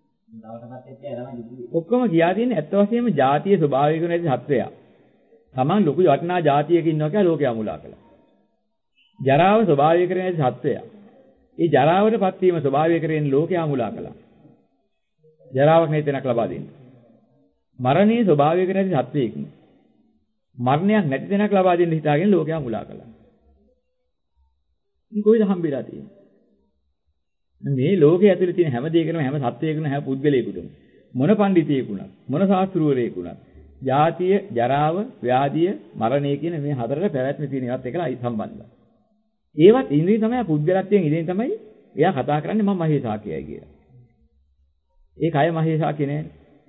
ඔක්කොම කියා තියෙන්නේ ඇත්ත වශයෙන්ම જાතිය ස්වභාවයක නැති සත්වයා. Taman ලොකු වටිනා જાතියක ඉන්නවා කියලා ලෝකයා මුලා කළා. ජරාව ස්වභාවයක නැති සත්වයා. ඒ ජරාවටපත් වීම ස්වභාවයක කරගෙන ලෝකයා මුලා කළා. ජරාවක් නැති තැනක් ලබා දෙන්න. මරණයේ ස්වභාවයක නැති සත්වයෙක්. මරණයක් නැති තැනක් ලබා දෙන්න හිතාගෙන ලෝකයා මුලා කළා. ඉතින් කොයිද හම්බෙලා තියෙන්නේ? මේ ලෝකයේ ඇතුලේ තියෙන හැම දෙයකම හැම සත්වයකම හැම පුද්ගලයෙකුටම මොන පඬිතියෙකුණත් මොන ශාස්ත්‍රවරයෙකුණත් ජාතිය, ජරාව, ව්‍යාධිය, මරණය කියන මේ හතරට පැවැත්ම තියෙන ඒවාත් එක්කලා සම්බන්ධයි. ඒවත් ඉන්ද්‍රිය තමයි පුද්ගලත්වයෙන් ඉඳන් තමයි එයා කතා කරන්නේ මම මහේසාකයයි කියලා. ඒ කය මහේසාකේ නෑ.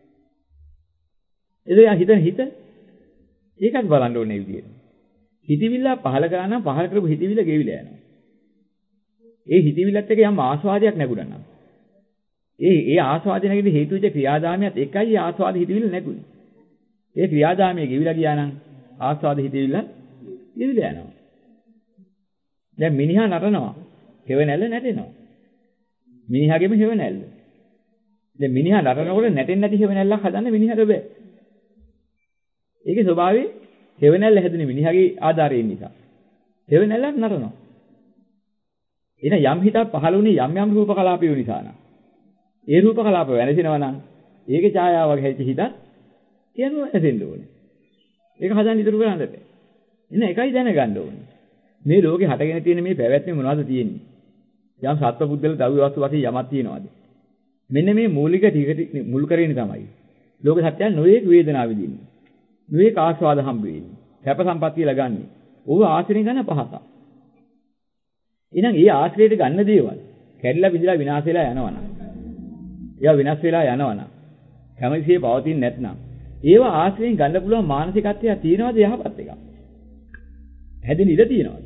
එදා හිතන හිත ඒකත් බලන්න ඕනේ විදියට. හිතවිල්ල පහල කරා නම් පහල කරපු හිතවිල්ල ගෙවිලා යනවා. ඒ හිතවිල්ලත් එක්ක යම් ආස්වාදයක් නැගුණා නම් ඒ ආස්වාදය නැගිට හේතු වෙච්ච ක්‍රියාදාමයත් එකයි ආස්වාද හිතවිල්ල නැගුණේ. ඒ ක්‍රියාදාමයේ ගෙවිලා ගියා නම් ආස්වාද හිතවිල්ල ගෙවිලා යනවා. දැන් මිනිහා නටනවා. හේවණැල්ල නැටෙනවා. මිනිහාගෙම හේවණැල්ල. දැන් මිනිහා නටනකොට නැටෙන්නේ නැති හේවණැල්ලක් හදන්න මිනිහට බෑ. ඒකේ ස්වභාවය හේවණල්ල හැදුනේ මිනිහාගේ ආධාරයෙන් නිසා. හේවණල්ලක් නරනවා. එන යම් හිතක් පහළුනේ යම් රූප කලාපය නිසා නම්. ඒ රූප කලාප වෙනසිනවා නම් ඒකේ ඡායාවක් හැදිච්ච හිතක් කියනවා ඇදෙන්න ඕනේ. ඒක හදන්න ඉතුරු කරන්න බෑ. එන එකයි දැනගන්න ඕනේ. මේ ලෝකේ හටගෙන තියෙන මේ පැවැත්ම මොනවද තියෙන්නේ? යම් සත්ව පුද්ගල ද්‍රව්‍ය වස්තු වශයෙන් යමක් තියෙනවද? මෙන්න මේ මූලික ටික මුල් කරගෙන තමයි ලෝක සත්‍යයන් නොයේක වේදනාව විඳින්නේ. නොයේක ආස්වාද හම්බ වෙන්නේ. සැප සම්පත්තිය ලගන්නේ. ඕව ආශ්‍රයෙන් ගන්න පහසක්. එහෙනම් ඒ ආශ්‍රයයට ගන්න දේවල් කැඩිලා බිඳලා විනාශ වෙලා යනවනම් ඒවා විනාශ වෙලා යනවනම් කැමැතිසේ පවතින්නේ නැත්නම් ඒවා ආශ්‍රයෙන් ගන්න පුළුවන් මානසිකත්වය තියෙනවද යහපත් එකක්? හැදෙන ඉඩ තියෙනවද?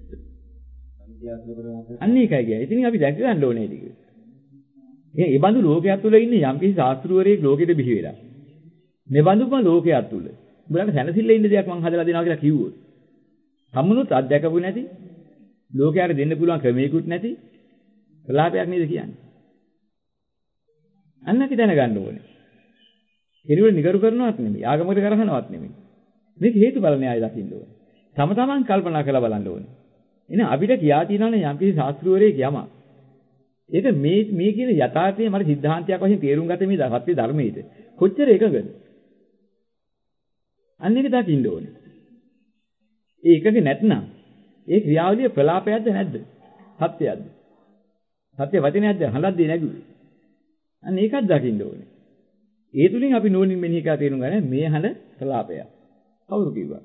අන්න ඒකයි කියන්නේ. ඉතින් අපි දැක ගන්න ඕනේ ටික. ඒ බඳු ලෝකයක් තුල ඉන්නේ යම්කිසි ශාස්ත්‍රවරයෙක් ලෝකෙට බිහි වෙලා. මේ බඳුම ලෝකයක් තුල උඹලට සැනසෙල්ල ඉන්න දෙයක් මං හදලා දෙනවා කියලා කිව්වොත්. සම්මුණුත් අත්දැකපු නැති ලෝකයට දෙන්න පුළුවන් ක්‍රමයකුත් නැති ප්‍රලාපයක් නේද කියන්නේ. අන්න අපි දැනගන්න ඕනේ. කෙනෙකුට නිගරු කරනවත් නෙමෙයි, ආගමකට කරහනවත් නෙමෙයි. මේක හේතුඵල න්‍යාය දකින්න ඕනේ. තම තමන් කල්පනා කරලා බලන්න ඕනේ. එහෙනම් අපිට කියා තියෙනවනේ යම්කිසි ශාස්ත්‍රවරයෙක් යමක්. ඒක මේ කියන යථාර්ථය මට සිද්ධාන්තයක් වශයෙන් තේරුම් ගත මේ සත්‍ය ධර්මයේද කොච්චර එකඟද? අන්න ඒක දකින්න ඕනේ. ඒ එකක නැත්නම් ඒ ක්‍රියාවලිය ප්‍රලාපයක්ද නැද්ද? සත්‍යයක්ද? සත්‍ය වචනයක්ද? හලද්දී නැගුවේ. අන්න ඒකත් දකින්න ඕනේ. ඒ තුලින් අපි නෝනින් මෙනෙහි කරලා තේරුම් ගන්න මේ හඬ ප්‍රලාපයක්. කවුරු කිව්වා?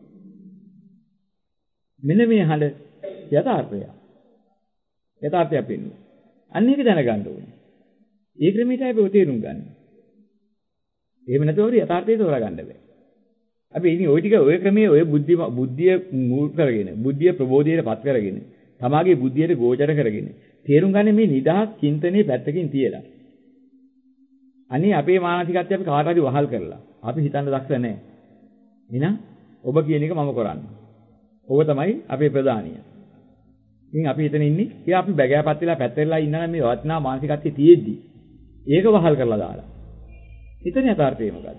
මෙන්න මේ හඬ යථාර්ථය. යථාර්ථයක් වෙන්නේ. අන්න ඒක දැනගන්න ඕනේ. ඒ ක්‍රමයටයි අපි තේරුම් ගන්න. එහෙම නැතුව අපිට යථාර්ථය තෝරා ගන්න බෑ. අපි ඉතින් ওই ටික ওই ක්‍රමයේ ওই බුද්ධිය මූල කරගෙන, බුද්ධිය ප්‍රබෝධයට පත් කරගෙන, තමාගේ බුද්ධියට ගෝචර කරගෙන තේරුම් ගන්න මේ නිදහස් චින්තනයේ පැත්තකින් තියලා. අනේ අපේ මානසිකත්වය අපි කාට හරි වහල් කරලා. අපි හිතන්න දක්ෂ නැහැ. එහෙනම් ඔබ කියන එක මම කරන්නේ. ඔබ තමයි අපේ ප්‍රධානිය. ඉතින් අපි එතන ඉන්නේ. ඒ අපි බැගෑපත් වෙලා පැත්තෙලා ඉන්නා මේ වටිනා මානසිකත්වයේ තියෙද්දි ඒක වහල් කරලා දාලා. හිතන යථාර්ථය මොකද්ද?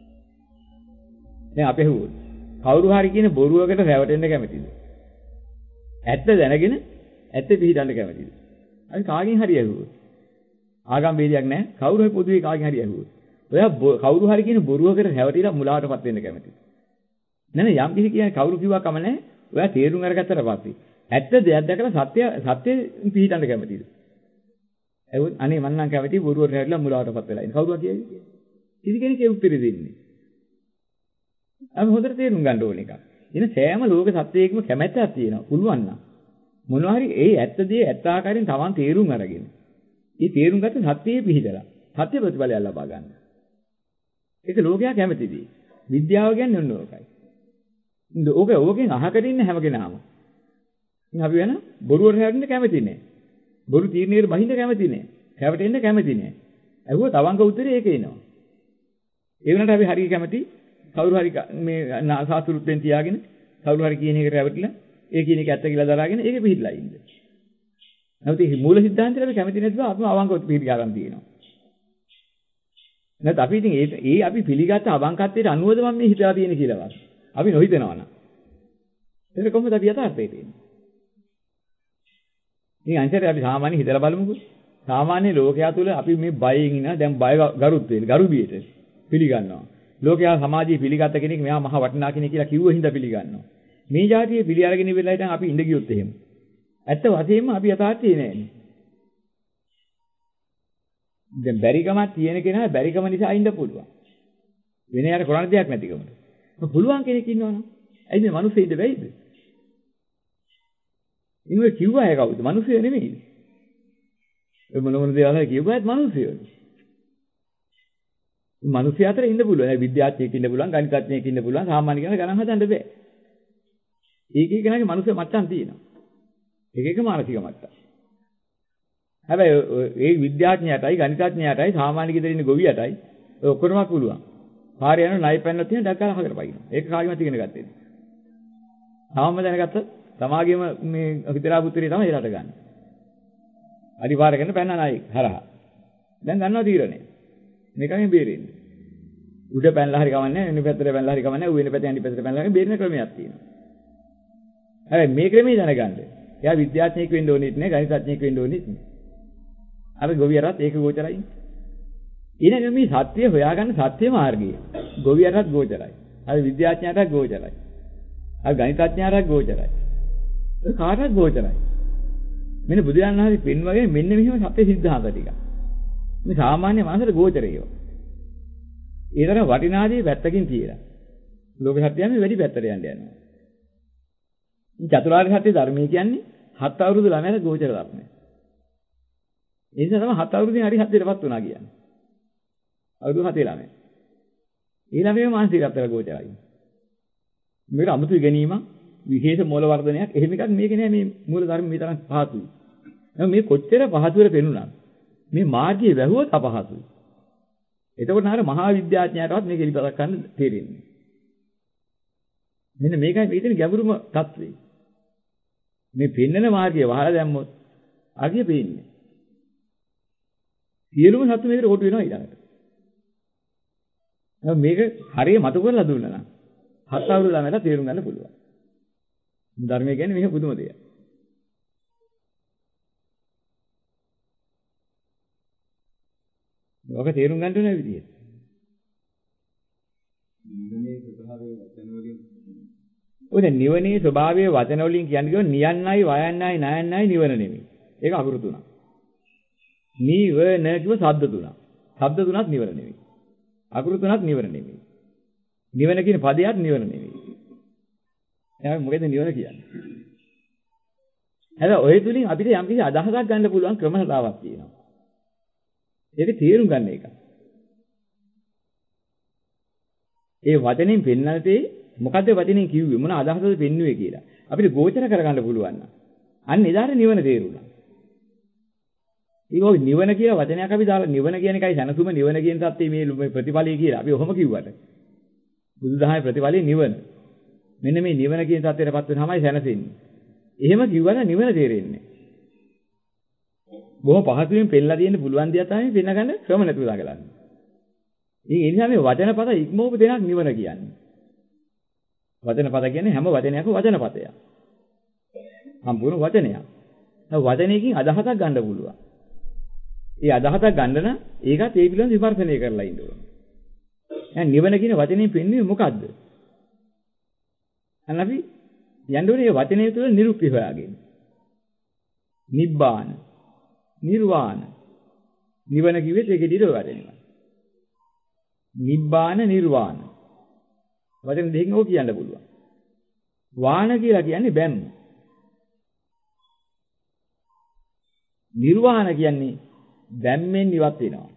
දැන් අපි හුවොත් කවුරු හරි කියන බොරුවකට රැවටෙන්න කැමතිද? ඇත්ත දැනගෙන ඇත්ත පිළිදන්න කැමතිද? අපි කාගෙන් හරි ඇහුවොත් ආගම් වේදයක් නැහැ. කවුරු හරි පොදුවේ කාගෙන් හරි ඇහුවොත් ඔයා කවුරු හරි කියන බොරුවකට රැවටිලා මුලාවටපත් වෙන්න කැමතිද? නෑ යම් කිසි කියන්නේ කවුරු කිව්වා කම නැහැ. ඔයා තේරුම් අරගත්තට පස්සේ ඇත්ත දෙයක් දැකලා සත්‍ය පිළිදන්න කැමතිද? එවොත් අනේ මං නම් කැමති බොරුවට රැවටිලා මුලාවටපත් වෙලා ඉන්න. කවුරුවා කියන්නේ? කිසි කෙනෙක් ඒක පිළිදෙන්නේ. අපි හොඳට තේරුම් ගන්න ඕන එක. එන සෑම ලෝක සත්‍යයකම කැමැත්තක් තියෙනවා. පුළුවන් නම් මොනවා හරි ඒ ඇත්ත දේ ඇත්ත ආකාරයෙන් Taman තේරුම් අරගෙන. ඒ තේරුම් ගත්ත සත්‍යයේ පිහිටලා සත්‍ය ප්‍රතිඵලය ලබා ගන්න. ඒක ලෝකයා කැමතිදී. විද්‍යාව කියන්නේ ඔන්න ඕකයි. ඕකෙන් අහකට ඉන්න හැම කෙනාම. ඉතින් අපි වෙන බොරුවට හැරෙන්න කැමති නෑ. බොරු තීරණයකට බහින්න කැමති නෑ. හැවටෙන්න කැමති නෑ. අහුව තවංග උත්තරේ ඒක එනවා. ඒ වුණාට අපි හරිය කැමති කවුරු හරි මේ සාසුරුත්ෙන් තියාගෙන කවුරු හරි කියන එකට රැවටිලා ඒ කියන එක ඇත්ත කියලා දරාගෙන ඒක පිළිහිලා ඉන්න. නැවත මේ මූල සිද්ධාන්තය අපි කැමති නැතිව අපි අවංකව පිළිගා ගන්න තියෙනවා. නැත්නම් අපි ඉතින් ඒ අපි පිළිගත්ත අවංකත්වයට අනුවද මම මේ හිතලා තියෙන කියලාවත්. අපි නොහිතනවා නම්. ඒක කොහොමද අපි යථාර්ථයේ තියෙන්නේ? ඉතින් අන්තිමට අපි සාමාන්‍ය හිතලා බලමුකෝ. සාමාන්‍ය ලෝකයා තුළ අපි මේ බයෙන් ඉන්න දැන් බය ගරුත් වෙන ගරුබියට පිළිගන්නවා. ලෝකයා සමාජයේ පිළිගත්ත කෙනෙක් මෙයා මහ වටිනා කෙනෙක් කියලා කිව්ව හින්දා පිළිගන්නවා. මේ જાතියේ පිළි අරගෙන ඉවරලා ඉතින් අපි ඉඳ ගියොත් එහෙම. ඇත්ත වශයෙන්ම අපි යථාර්ථයේ නෑනේ. දැන් බැරිකමක් තියෙන කෙනා බැරිකම නිසා ඉන්න පුළුවන්. වෙන යාර කරන්න දෙයක් නැතිකමට. පුළුවන් කෙනෙක් ඉන්නවනම් ඇයි මේ මිනිස්සු ඉඳ බැයිද? ඉන්නේ කිව්වා අය කවුද? මිනිස්සු නෙමෙයි. ඒ මොන දේවල් කිව්වාත් මිනිස්සුයෝ. මිනිස්සු අතර ඉන්න පුළුවන්. විද්‍යාඥයෙක් ඉන්න පුළුවන්, ගණිතඥයෙක් ඉන්න පුළුවන්, සාමාන්‍ය කෙනෙක් ගණන් හදන්න බෑ. ඒක කෙනාගේ මිනිස්සු මට්ටම් තියෙනවා. එක මානසික මට්ටම්. හැබැයි ඒ විද්‍යාඥයාටයි, ගණිතඥයාටයි, සාමාන්‍ය ගෙදර ඉන්න ගොවියටයි ඔය ඔක්කොම පුළුවන්. පාරේ යන ණය පැන්නත් තියෙන ඩක් ගාලා හකට පයින්න. ඒක කාගෙමත් ඉගෙන ගත්තේ. තාමම දැනගත්තත් තමාගේම මේ හිතරා පුත්‍රය තමයි එලට ගන්න. අනිවාර්යයෙන් පැන්න ණය හරහා. දැන් ගන්නවා තීරණය. මේකෙන් බේරෙන්නේ. උඩ පැනලා හරි කමන්නේ නැහැ, වෙන පැත්තට පැනලා හරි කමන්නේ නැහැ, ඌ වෙන පැත්තෙන් අනිත් පැත්තට පැනලා බේරෙන ක්‍රමයක් තියෙනවා. හැබැයි මේ ක්‍රමේ දැනගන්න. එයා විද්‍යාඥයෙක් වෙන්න ඕනෙත් නෑ, ගණිතඥයෙක් වෙන්න ඕනෙත් නෑ. අර ගොවියරත් ඒක ගෝචරයි. ඊළඟ මේ සත්‍ය හොයාගන්න සත්‍ය මාර්ගය ගොවියරත් ගෝචරයි. අර විද්‍යාඥයාටත් ගෝචරයි. අර ගණිතඥයාටත් ගෝචරයි. ඒ කාටත් ගෝචරයි. මෙන්න බුදුරජාණන් වහන්සේ පෙන්වගේ මෙන්න මෙහෙම සත්‍ය සිද්ධාන්ත ටික. මේ සාමාන්‍ය මානසික ගෝචරය. ඒතර වටිනාදී පැත්තකින් තියලා. ලෝක සත්‍යයම වැඩි පැත්තට යන්න යනවා. මේ චතුරාර්ය සත්‍ය ධර්මයේ කියන්නේ 7 අවුරුදු ළමයට ගෝචර ධර්මය. ඒ නිසා තමයි 7 අවුරුදුෙන් හරි හත්දේටපත් වුණා කියන්නේ. අවුරුදු 7 ළමයි. ඒ ළමයේ මානසිකත්වයට ගෝචරයි. මේක අමුතු ඉගෙනීමක්, විශේෂ මූල වර්ධනයක්, එහෙම එකක් මේක නෑ. මේ මූල ධර්ම මේ තරම් පහසුයි. මේ කොච්චර පහසුවර පෙනුණා. මේ මාර්ගයේ වැහුවොත් අපහසුයි. එතකොට නහර මහා විද්‍යාඥයාටවත් මේක ඉලිපතක් ගන්න තේරෙන්නේ. මෙන්න මේකයි මේකේ ගැඹුරුම தત્ත්වය. මේ පෙන්නන මාර්ගය වහලා දැම්මොත් අගිය පේන්නේ. සියලුම සත්තු මේකට කොට වෙනවා ඊළඟට. මේක හරිය මතු කරලා දුන්නා නම් 7 අවුරුදු ළමයට තේරුම් ගන්න පුළුවන්. ධර්මය කියන්නේ මේක පුදුම දෙයක්. ඔක තේරුම් ගන්න ඕන විදියට. නිවනේ ස්වභාවයේ වචන වලින් කියන්නේ නියන්නයි වයන්නයි නයන්නයි නිවන නෙමෙයි. ඒක අකුරු තුනක්. නිවන කිව්ව ශබ්ද තුනක්. ශබ්ද තුනක් නිවන නෙමෙයි. අකුරු තුනක් නිවන නෙමෙයි. නිවන කියන පදයක් නිවන නෙමෙයි. එහෙනම් මොකද නිවන කියන්නේ? හැබැයි ඔය තුලින් අපිට යම් කිසි අදහසක් ගන්න පුළුවන් ක්‍රමතාවක් තියෙනවා. ඒක තේරුම් ගන්න එක. ඒ වචනෙන් පෙන්නනතේ මොකද්ද වචනෙන් කිව්වේ මොන අදහසද පෙන්වුවේ කියලා අපිට ගෝචර කරගන්න පුළුවන් නම් අන්න එදාට නිවන තේරුණා. ඒක නිවන කියලා වචනයක් අපි දාලා නිවන කියන එකයි සනසුම නිවන කියන தත්ත්වයේ මේ ප්‍රතිඵලය කියලා අපි ඔහොම කිව්වට බුදුදහමේ ප්‍රතිඵලය නිවන. මෙන්න මේ නිවන කියන தත්ත්වයටපත් වෙනවාමයි සනසෙන්නේ. එහෙම කිව්වම නිවන තේරෙන්නේ. බොහොම පහසුවෙන් පෙන්නලා දෙන්න පුළුවන් දියා තමයි පෙන්නගන්න ක්‍රම නැතුව දාගලන්නේ. ඉතින් ඒ නිසා මේ වචන පද ඉක්මවපු දෙයක් නිවන කියන්නේ. වචන පද කියන්නේ හැම වචනයක්ම වචන පදයක්. සම්පූර්ණ වචනයක්. වචනයකින් අදහසක් ගන්න පුළුවන්. ඒ අදහසක් ගන්න නම් ඒකත් ඒ පිළිබඳව විමර්ශනය කරලා ඉන්න ඕනේ. දැන් නිවන කියන වචනේ පෙන්වන්නේ මොකද්ද? අන්න අපි යන්න ඕනේ මේ වචනේ තුළ නිරුක්ති හොයාගෙන. නිබ්බාන, නිර්වාණ. නිවන කිව්වෙත් ඒකේ දිහා වචනේ. නිබ්බාන නිර්වාණ. වචන දෙකකින් ඕක කියන්න පුළුවන්. වාන කියලා කියන්නේ බැම්ම. නිර්වාණ කියන්නේ බැම්මෙන් ඉවත් වෙනවා.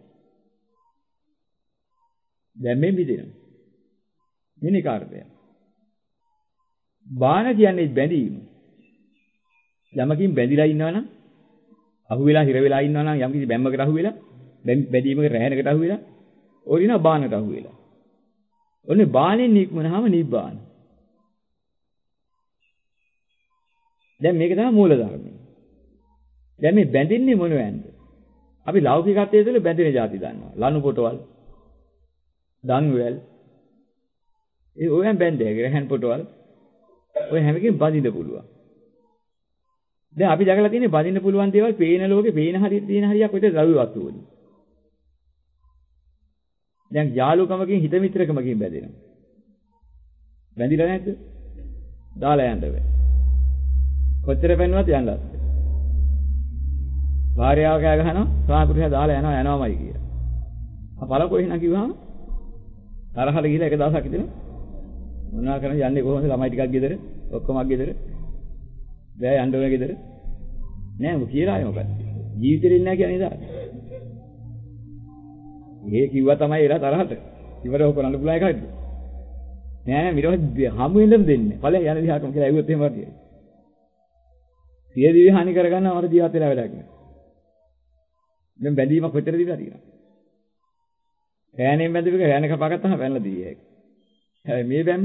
බැම්මෙන් මිදෙනවා. මෙන්න කාර්යය. බාන කියන්නේ බැඳීම. යමකින් බැඳිලා ඉන්නවනම් අහු වෙලා හිර වෙලා ඉන්නවනම් යම් කිසි බැම්මකට අහු වෙලා බැඳීමකට රැහැනකට අහු වෙලා ඕරිනා බානකට අහු වෙලා. ඔන්නේ බාණෙන් නික්මනහම නිබ්බාන. දැන් මේක තමයි මූල ධර්මය. දැන් මේ බැඳින්නේ මොනවැන්ද? අපි ලෞකිකත්වයේ තුළ බැඳෙන જાති දන්නවා. ලනු පොටවල්, දන්වැල්. ඒ ඔයයන් බැඳේ ග්‍රහන් පොටවල්. ඔය හැම එකකින් බඳින්න පුළුවන්. දැන් අපි දැකලා තියෙන්නේ බඳින්න පුළුවන් දේවල් පේන ලෝකේ පේන හරියට තියෙන හරියක් ඔය ද්‍රව්‍ය වස්තු වලින්. දැන් යාළුකමකින් හිත මිත්‍රකමකින් බැඳෙනවා. බැඳිලා නැද්ද? දාලා යන්න බෑ. කොච්චර පෙන්නුවත් යන්නත්. භාර්යාව කෑ ගහනවා, ස්වාමි පුරුෂයා දාලා යනවාමයි කියලා. අපල කොහෙන්ද කිව්වහම තරහට ගිහලා එක දවසක් ඉතින් මොනවා කරන්නේ යන්නේ කොහොමද ළමයි ටිකක් ගෙදර, ඔක්කොමක් ගෙදර. බෑ යන්න ඕනේ ගෙදර. නෑ මොකද කියලා ආයේ මොකද? ජීවිතේ ඉන්නේ නැහැ කියන්නේ නේද? ඒ කිව්වා තමයි එලා තරහට. ඉවරව කරන්න පුළුවන් එකක්ද? නෑ මිරව හමු වෙනදම දෙන්නේ. ඵලයන් යන දිහාටම කියලා ඇහුවොත් එහෙම වගේ. සිය දිවි හානි කරගන්න අපර ජීවත් වෙලා වැඩක් නෑ. දැන් බැඳීමක් කොච්චර දිවිලා තියෙනවා. රෑනෙන් බැඳිපු එක රෑන කපාගත්තාම පැනලා දී ඒක. හැබැයි මේ බැම්ම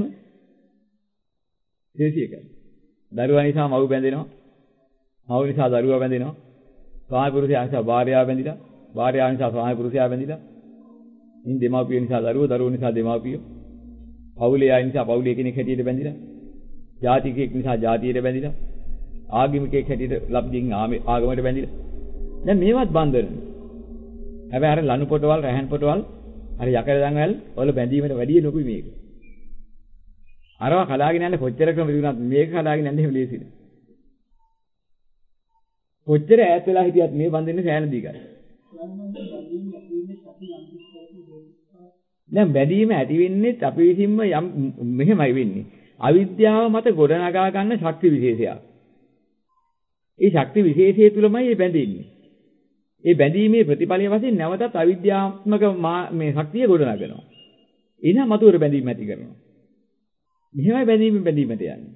දේශී එකයි. දරුවා නිසා මව් බැඳෙනවා. මව් නිසා දරුවා බැඳෙනවා. ස්වාමි පුරුෂයා නිසා භාර්යාව බැඳිලා. භාර්යාව නිසා ස්වාමි පුරුෂයා බැඳිලා. ඉතින් දෙමාපියෝ නිසා දරුවෝ, දරුවෝ නිසා දෙමාපියෝ. පවුලේ අය නිසා පවුලේ කෙනෙක් හැටියට බැඳිලා. ජාතිකයෙක් නිසා ජාතියට බැඳිලා. ආගමිකයෙක් හැටියට ලබ්ධින් ආගමකට බැඳිලා. දැන් මේවත් බන්ධන. හැබැයි අර ලනු පොටවල්, රැහන් පොටවල්, අර යකඩ දන්වැල් වල බැඳීමට වැඩිය ලොකුයි මේක. අරවා කලාගෙන යන්න කොච්චර ක්‍රම තිබුණත් මේක කලාගෙන යන්න එහෙම ලේසි නෑ. කොච්චර ඈත් වෙලා හිටියත් මේ බන්ධනේ සෑහෙන දීගයි. දැන් බැඳීම ඇති වෙන්නේ අපි විසින්ම යම් මෙහෙමයි වෙන්නේ. අවිද්‍යාව මත ගොඩනගා ගන්න ශක්ති විශේෂයක්. ඒ ශක්ති විශේෂය තුලමයි මේ බැඳෙන්නේ. ඒ බැඳීමේ ප්‍රතිඵලය වශයෙන් නැවතත් අවිද්‍යාත්මක මේ ශක්තිය ගොඩනගනවා. එනම මතුවර බැඳීම ඇති කරනවා. මෙහෙමයි බැඳීමට යන්නේ.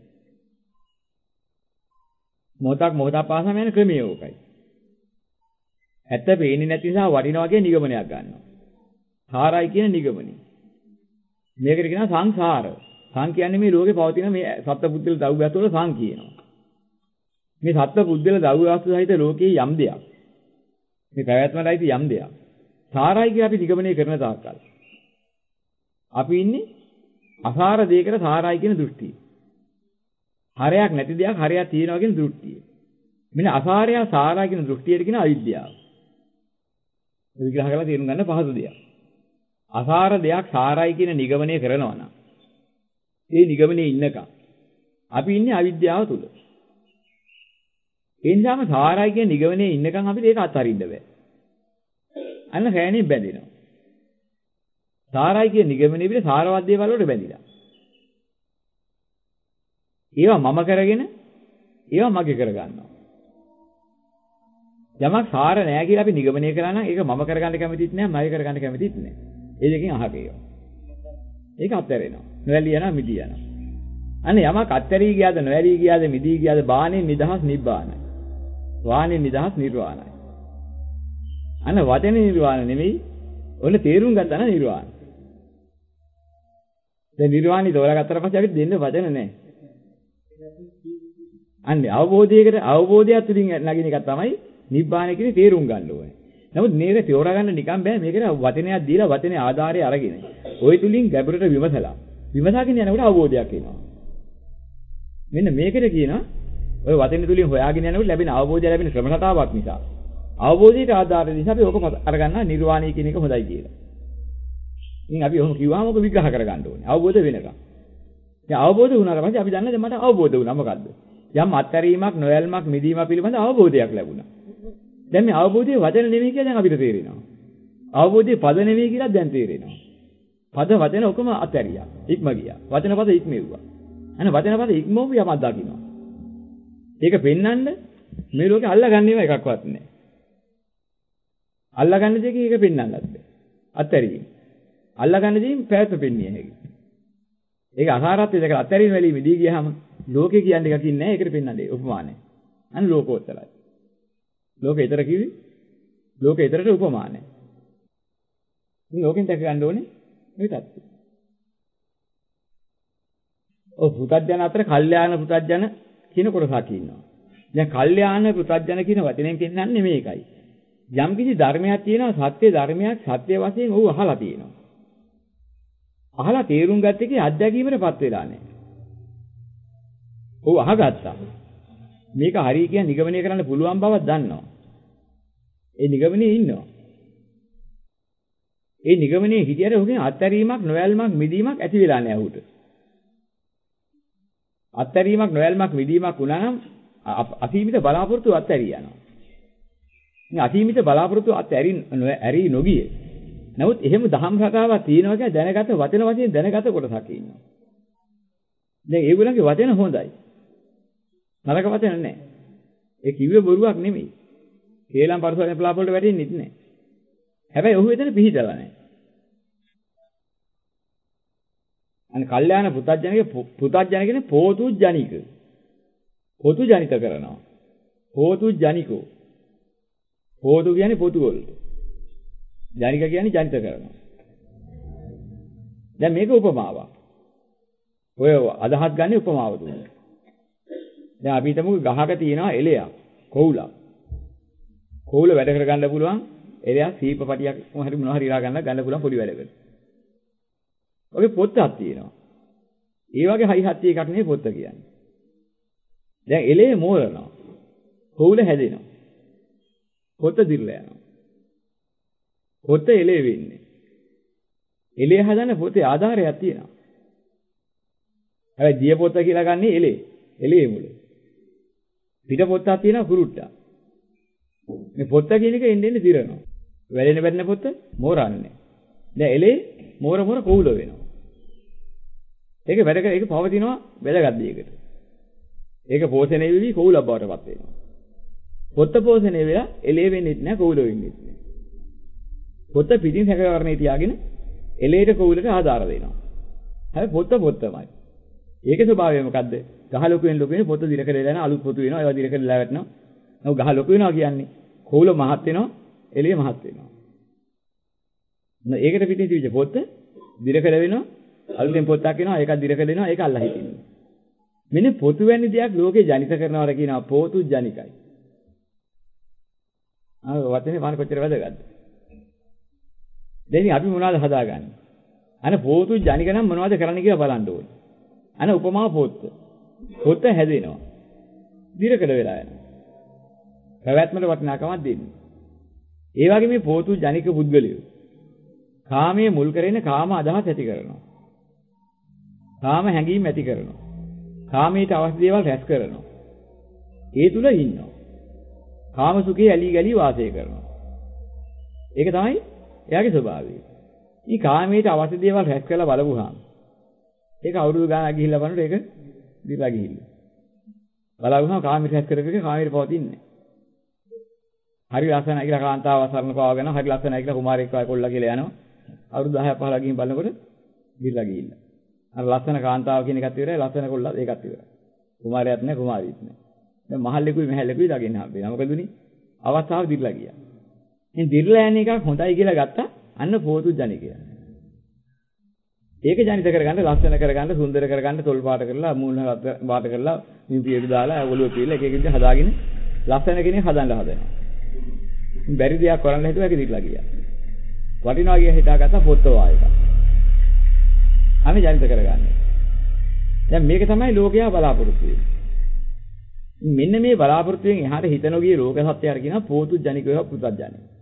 මොහොතක් පාසාම යන ක්‍රමය ඕකයි. ඇත්ත පේන්නේ නැති නිසා වටිනා වගේ නිගමනයක් ගන්නවා. සාරයි කියන නිගමනය. මේකට කියනවා සංසාර. සං කියන්නේ මේ ලෝකේ පවතින මේ සත්පුද්ගල ද්‍රව්‍යයත් වල සං කියනවා. මේ සත්පුද්ගල ද්‍රව්‍යවස්තු සහිත ලෝකයේ යම් දෙයක්. මේ පැවැත්මලයිති යම් දෙයක්. සාරයි කියලා අපි නිගමනය කරන තාක්කල්. අපි ඉන්නේ අසාර දෙයකට සාරයි කියන දෘෂ්ටිය. හරයක් නැති දෙයක් හරයක් තියෙනවා කියන දෘෂ්ටිය. මෙන්න අසාරය සාරයි කියන දෘෂ්ටියට කියන අවිද්‍යාව. විග්‍රහ කරලා තේරුම් ගන්න පහසු දෙයක්. අසාර දෙයක් සාරයි කියන නිගමනය කරනවා නම් ඒ නිගමනයේ ඉන්නකම් අපි ඉන්නේ අවිද්‍යාව තුල. ඒ නිසාම සාරයි කියන නිගමනයේ ඉන්නකම් අපිට ඒක අත්හරින්න බෑ. අන්න හැණේ බැඳෙනවා. සාරයි කියන නිගමනයේ පිට සාරවත් දේවල් වලට බැඳිලා. ඒවා මම කරගෙන ඒවා මගේ කරගන්නවා. යමක් සාර නෑ කියලා අපි නිගමනය කරා නම් ඒක මම කරගන්න කැමතිත් නෑ, මගේ කරගන්න කැමතිත් නෑ. ඒ දෙකෙන් අහක ඒවා. ඒක අත්හැරෙනවා. නොඇලී යනවා, මිදී යනවා. අනේ යමක් අත්හැරී ගියාද, නොඇලී ගියාද, මිදී ගියාද, බාහනේ නිදහස් නිබ්බානයි. වාහනේ නිදහස් නිර්වාණයි. අන්න වචනේ නිර්වාණ නෙමෙයි. ඔන්න තේරුම් ගත්තා නම් නිර්වාණ. දැන් නිර්වාණි තෝරාගත්තට පස්සේ අපිට දෙන්න වචන නෑ. අන්නේ අවබෝධයක් තුලින් නැගින එක තමයි නිබ්බාන කියන්නේ තේරුම් ගන්න ඕනේ. නමුත් මේක තෝරා ගන්න නිකන් බෑ. මේකට වචනයක් දීලා වචනේ ආධාරය අරගෙන ওই තුලින් ගැඹුරට විමසාගෙන යනකොට අවබෝධයක් එනවා. මෙන්න මේකට කියනවා ඔය වචනේ තුලින් හොයාගෙන යනකොට ලැබෙන අවබෝධය ලැබෙන ක්‍රම රටාවක් නිසා. අවබෝධයට ආධාරය නිසා අපි ඕක අරගන්නා නිර්වාණය කියන එක හොඳයි කියලා. ඉතින් අපි ඔහොම කිව්වම ඕක විග්‍රහ කරගන්න ඕනේ. අවබෝධ වෙනකම්. දැන් අවබෝධ වුණාට පස්සේ අපි දන්නා දැන් මට අවබෝධ වුණා මොකද්ද? යම් අත්හැරීමක්, නොයල්මක්, මිදීමක් පිළිබඳ අවබෝධයක් ලැබුණා. දැන් මේ අවබෝධයේ වචන නෙමෙයි කියලා දැන් අපිට තේරෙනවා. අවබෝධයේ පද නෙමෙයි කියලා දැන් තේරෙනවා. පද වචන ඔකම අත්හැරියා. ඉක්ම ගියා. වචන පද ඉක්මෙව්වා. අනේ වචන පද ඉක්මවපු යමක් දකින්නවා. ඒක පෙන්වන්න මේ ලෝකේ අල්ලගන්නේම එකක්වත් නැහැ. අල්ලගන්න දෙකේ ඒක පෙන්වන්නත් බෑ. අත්හැරීම. අල්ලගන්න දෙයින් පැවැත්ම පෙන්විය හැකියි. ඒක අසාරත්වය දෙක අත්හැරීම වෙලී මිදී ගියාම ලෝකේ කියන්නේ එකකින් නැහැ. ඒකට පෙන්වන්නේ උපමානයි. අන්න ලෝකෝත්තරයි. ලෝකේ ඊතර කිවි ලෝකේ ඊතරට උපමානයි. ඉතින් ලෝකෙන් දැක ගන්න ඕනේ මේ தත්ත්වය. ඔව් පුතඥන අතර කල්යාණ පුතඥන කියන කොටසක් ඉන්නවා. දැන් කල්යාණ පුතඥන කියන වචනයෙන් පෙන්නන්නේ මේකයි. යම් කිසි ධර්මයක් තියෙනවා සත්‍ය ධර්මයක් සත්‍ය වශයෙන් ඔහු අහලා තියෙනවා. අහලා තේරුම් ගත්ත එකේ අත්දැකීමටපත් වෙලා නැහැ. ඔහු අහගත්තා. මේක හරිය කියන නිගමනය කරන්න පුළුවන් බවක් දන්නවා. ඒ නිගමනයේ ඉන්නවා. ඒ නිගමනයේ හිටියට ඔහුගෙන් අත්හැරීමක්, නොයල්මක්, මිදීමක් ඇති වෙලා නැහැ ඔහුට. අත්හැරීමක්, නොයල්මක්, මිදීමක් වුණා නම් අසීමිත බලාපොරොත්තු අත්හැරී යනවා. මේ අසීමිත බලාපොරොත්තු ඇරී නොගියේ. නමුත් එහෙම දහම් රටාවක් තියෙනවා කියලා දැනගත වචන වශයෙන් දැනගත කොටසක් ඉන්නවා. දැන් ඒගොල්ලන්ගේ වචන හොඳයි. නරක වචන නැහැ. ඒ කිව්වේ බොරුවක් නෙමෙයි. කේලම් පරිසරයෙන් පලාපොලට වැටෙන්නෙත් නැහැ. හැබැයි ඔහු එතන පිහිටලා නැහැ. අනේ කල්යාණ පුතඥ කියන්නේ පෝතු ජනික. පොතු ජනිත කරනවා. පෝතු ජනිකෝ. පෝතු කියන්නේ පොතු වලට. ජනික කියන්නේ ජනිත කරනවා. දැන් මේක උපමාවක්. ඔය අදහස් ගන්න උපමාව දුන්නා. දැන් අපි හිතමු ගහක තියෙනවා එලයක්, කොවුලක්. කොවුල වැඩ කර ගන්න පුළුවන් එලයා සීපපටියක් හරි මොනවා හරි ඉරා ගන්න පුළුවන් පොඩි වැඩකට. ඔගේ පොත්තක් තියෙනවා. ඒ වගේ හයි හත්ති එකක් නෙවෙයි පොත්ත කියන්නේ. දැන් එලේ මෝරනවා. කොවුල හැදෙනවා. පොත්ත දිර්ලා යනවා. පොත්ත එලේ වෙන්නේ. එලේ හදන්න පොතේ ආධාරයක් තියෙනවා. හැබැයි දිය පොත්ත කියලා ගන්නේ එලේ. එලේ මුල. පිට පොත්තක් තියෙනවා කුරුට්ටා. මේ පොත්ත කියන එක එන්නේ දිරනවා. වැලෙන වැටෙන පොත්ත මෝරන්නේ. දැන් එලේ මෝර කොවුල වෙනවා. ඒක වැඩ කර ඒක පවතිනවා වැදගත් දෙයකට. ඒක පෝෂණය වෙවි කොවුලක් බවට පත් වෙනවා. පොත්ත පෝෂණය වෙලා එලේ වෙන්නේ නැහැ කොවුල වෙන්නේ නැහැ. පොත්ත පිටින් හැකවරණේ තියාගෙන එලේට කොවුලට ආධාර දෙනවා. හැබැයි පොත්තමයි. ඒකේ ස්වභාවය මොකද්ද? ගහ ලොකු වෙන පොත්ත දිරකඩලා යන අලුත් පොතු වෙනවා. ඒවා දිරකඩලා වැටෙනවා. නෝ ගහ ලොකු වෙනවා කියන්නේ කොවුල මහත් වෙනවා, එළිය මහත් වෙනවා. ඒකට පිටින් තිබිච්ච පොත්ත දිරකඩ වෙනවා, අලුතෙන් පොත්තක් එනවා, ඒකත් දිරකඩ වෙනවා, ඒක අල්ලා හිටිනවා. මෙන්න පොතු වැනි දෙයක් ලෝකේ ජනිත කරනවාට කියනවා පොතු ජනිකයි. වචනේ මාන කොච්චර වැදගත්ද? දැන් අපි මොනවද හදාගන්නේ? අනේ පොතු ජනික නම් මොනවද කරන්න කියලා බලන්න ඕනේ. අනේ උපමා පොත්ත. පොත්ත හැදෙනවා. දිරකඩ වෙලා යනවා. පැවැත්මට වටිනාකමක් දෙන්නේ. ඒ වගේ මේ පොතු ජනික පුද්ගලයෝ කාමයේ මුල් කරගෙන කාම අදහස් ඇති කරනවා. කාම හැඟීම් ඇති කරනවා. කාමයට අවශ්‍ය දේවල් රැස් කරනවා. ඒ තුල ඉන්නවා. කාම සුඛේ ඇලි ගලි වාසය කරනවා. ඒක තමයි එයාගේ ස්වභාවය. ඊ කාමයට අවශ්‍ය දේවල් රැස් කරලා බලපුවාම ඒක අවුරුදු ගානක් ගිහිල්ලා බලනකොට ඒක දිලා ගිහිල්ලා. බලවුනම කාමයට රැස් කරගෙන කාමයට පවතින්නේ. හරි ලස්සනයි කියලා කාන්තාව සරණ පාවගෙන හරි ලස්සනයි කියලා කුමාරයෙක් වගේ කොල්ලා කියලා යනවා. අවුරුදු 10ක් 15ක් ගිහින් බලනකොට දිලා ගිහිල්ලා. අර ලස්සන කාන්තාව කියන එකත් ඉවරයි ලස්සන කොල්ලත් ඒකත් ඉවරයි. කුමාරයාත් නැහැ කුමාරියත් නැහැ. දැන් මහල්ලෙකුයි මහල්ලෙකුයි දකින්න හම්බෙනවා. මොකද උනේ? අවස්ථාව දිර්ලා ගියා. ඉතින් දිර්ලා යන එකක් හොඳයි කියලා ගත්තා අන්න පොතු ජනිකය. ඒක ජනිත කරගන්න ලස්සන කරගන්න සුන්දර කරගන්න තොල් පාට කරලා මූණ පාට කරලා නිතියට දාලා ඔළුව පිළලා එක එක විදිහට හදාගෙන ලස්සන කෙනෙක් හදන්න හදනවා. බැරි දෙයක් කරන්න හිතුවා ඒක දිර්ලා ගියා. වටිනවා කිය හිතාගත්තා පොත්ත වායක. අනේ ජනිත කරගන්නේ. දැන් මේක තමයි ලෝකයා බලාපොරොත්තු වෙන්නේ. මෙන්න මේ බලාපොරොත්තුෙන් එහාට හිත නොගිය ලෝක සත්‍යය කියනවා පොතු ජනිකව පුතත් ජනික.